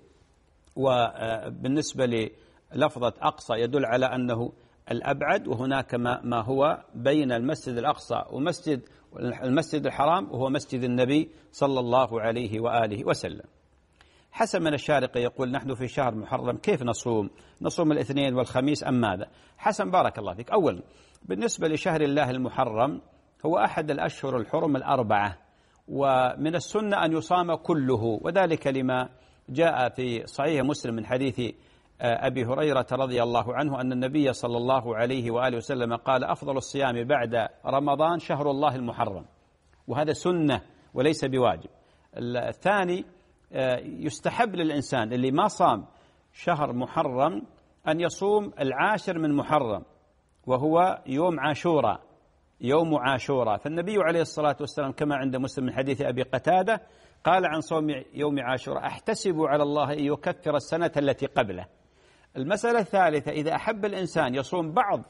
[SPEAKER 2] وبالنسبة للفظة أقصى يدل على أنه الأبعد، وهناك ما هو بين المسجد الأقصى المسجد الحرام وهو مسجد النبي صلى الله عليه وآله وسلم. حسن من الشارقة يقول نحن في شهر محرم كيف نصوم الاثنين والخميس أم ماذا؟ حسن بارك الله فيك، أولا بالنسبة لشهر الله المحرم هو أحد الأشهر الحرم الأربعة، ومن السنة أن يصام كله، وذلك لما جاء في صحيح مسلم من حديث أبي هريرة رضي الله عنه أن النبي صلى الله عليه وآله وسلم قال أفضل الصيام بعد رمضان شهر الله المحرم، وهذا سنة وليس بواجب. الثاني يستحب للإنسان اللي ما صام شهر محرم أن يصوم 10 من محرم، وهو يوم عاشوراء، يوم عاشوراء. فالنبي عليه الصلاة والسلام كما عند مسلم من حديث أبي قتادة قال عن صوم يوم عاشوراء أحتسب على الله أن يكفر السنة التي قبله. المسألة الثالثة إذا أحب الإنسان يصوم بعض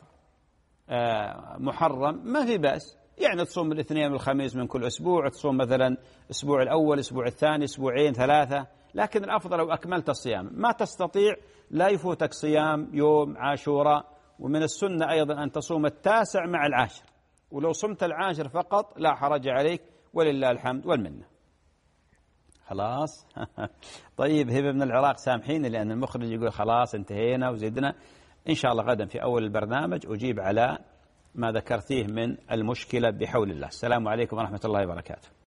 [SPEAKER 2] محرم ما في بأس، يعني تصوم الاثنين والخميس من كل أسبوع، تصوم مثلا أسبوع الأول أسبوع الثاني أسبوعين 3، لكن الأفضل لو أكملت الصيام. ما تستطيع لا يفوتك صيام يوم عاشوراء. ومن السنة أيضا أن تصوم 9 مع 10، ولو صمت 10 فقط لا حرج عليك، ولله الحمد والمنة. خلاص طيب هبة من العراق سامحيني لأن المخرج يقول خلاص انتهينا وزدنا. إن شاء الله غدا في أول البرنامج أجيب على ما ذكرتيه من المشكلة بحول الله. السلام عليكم ورحمة الله وبركاته.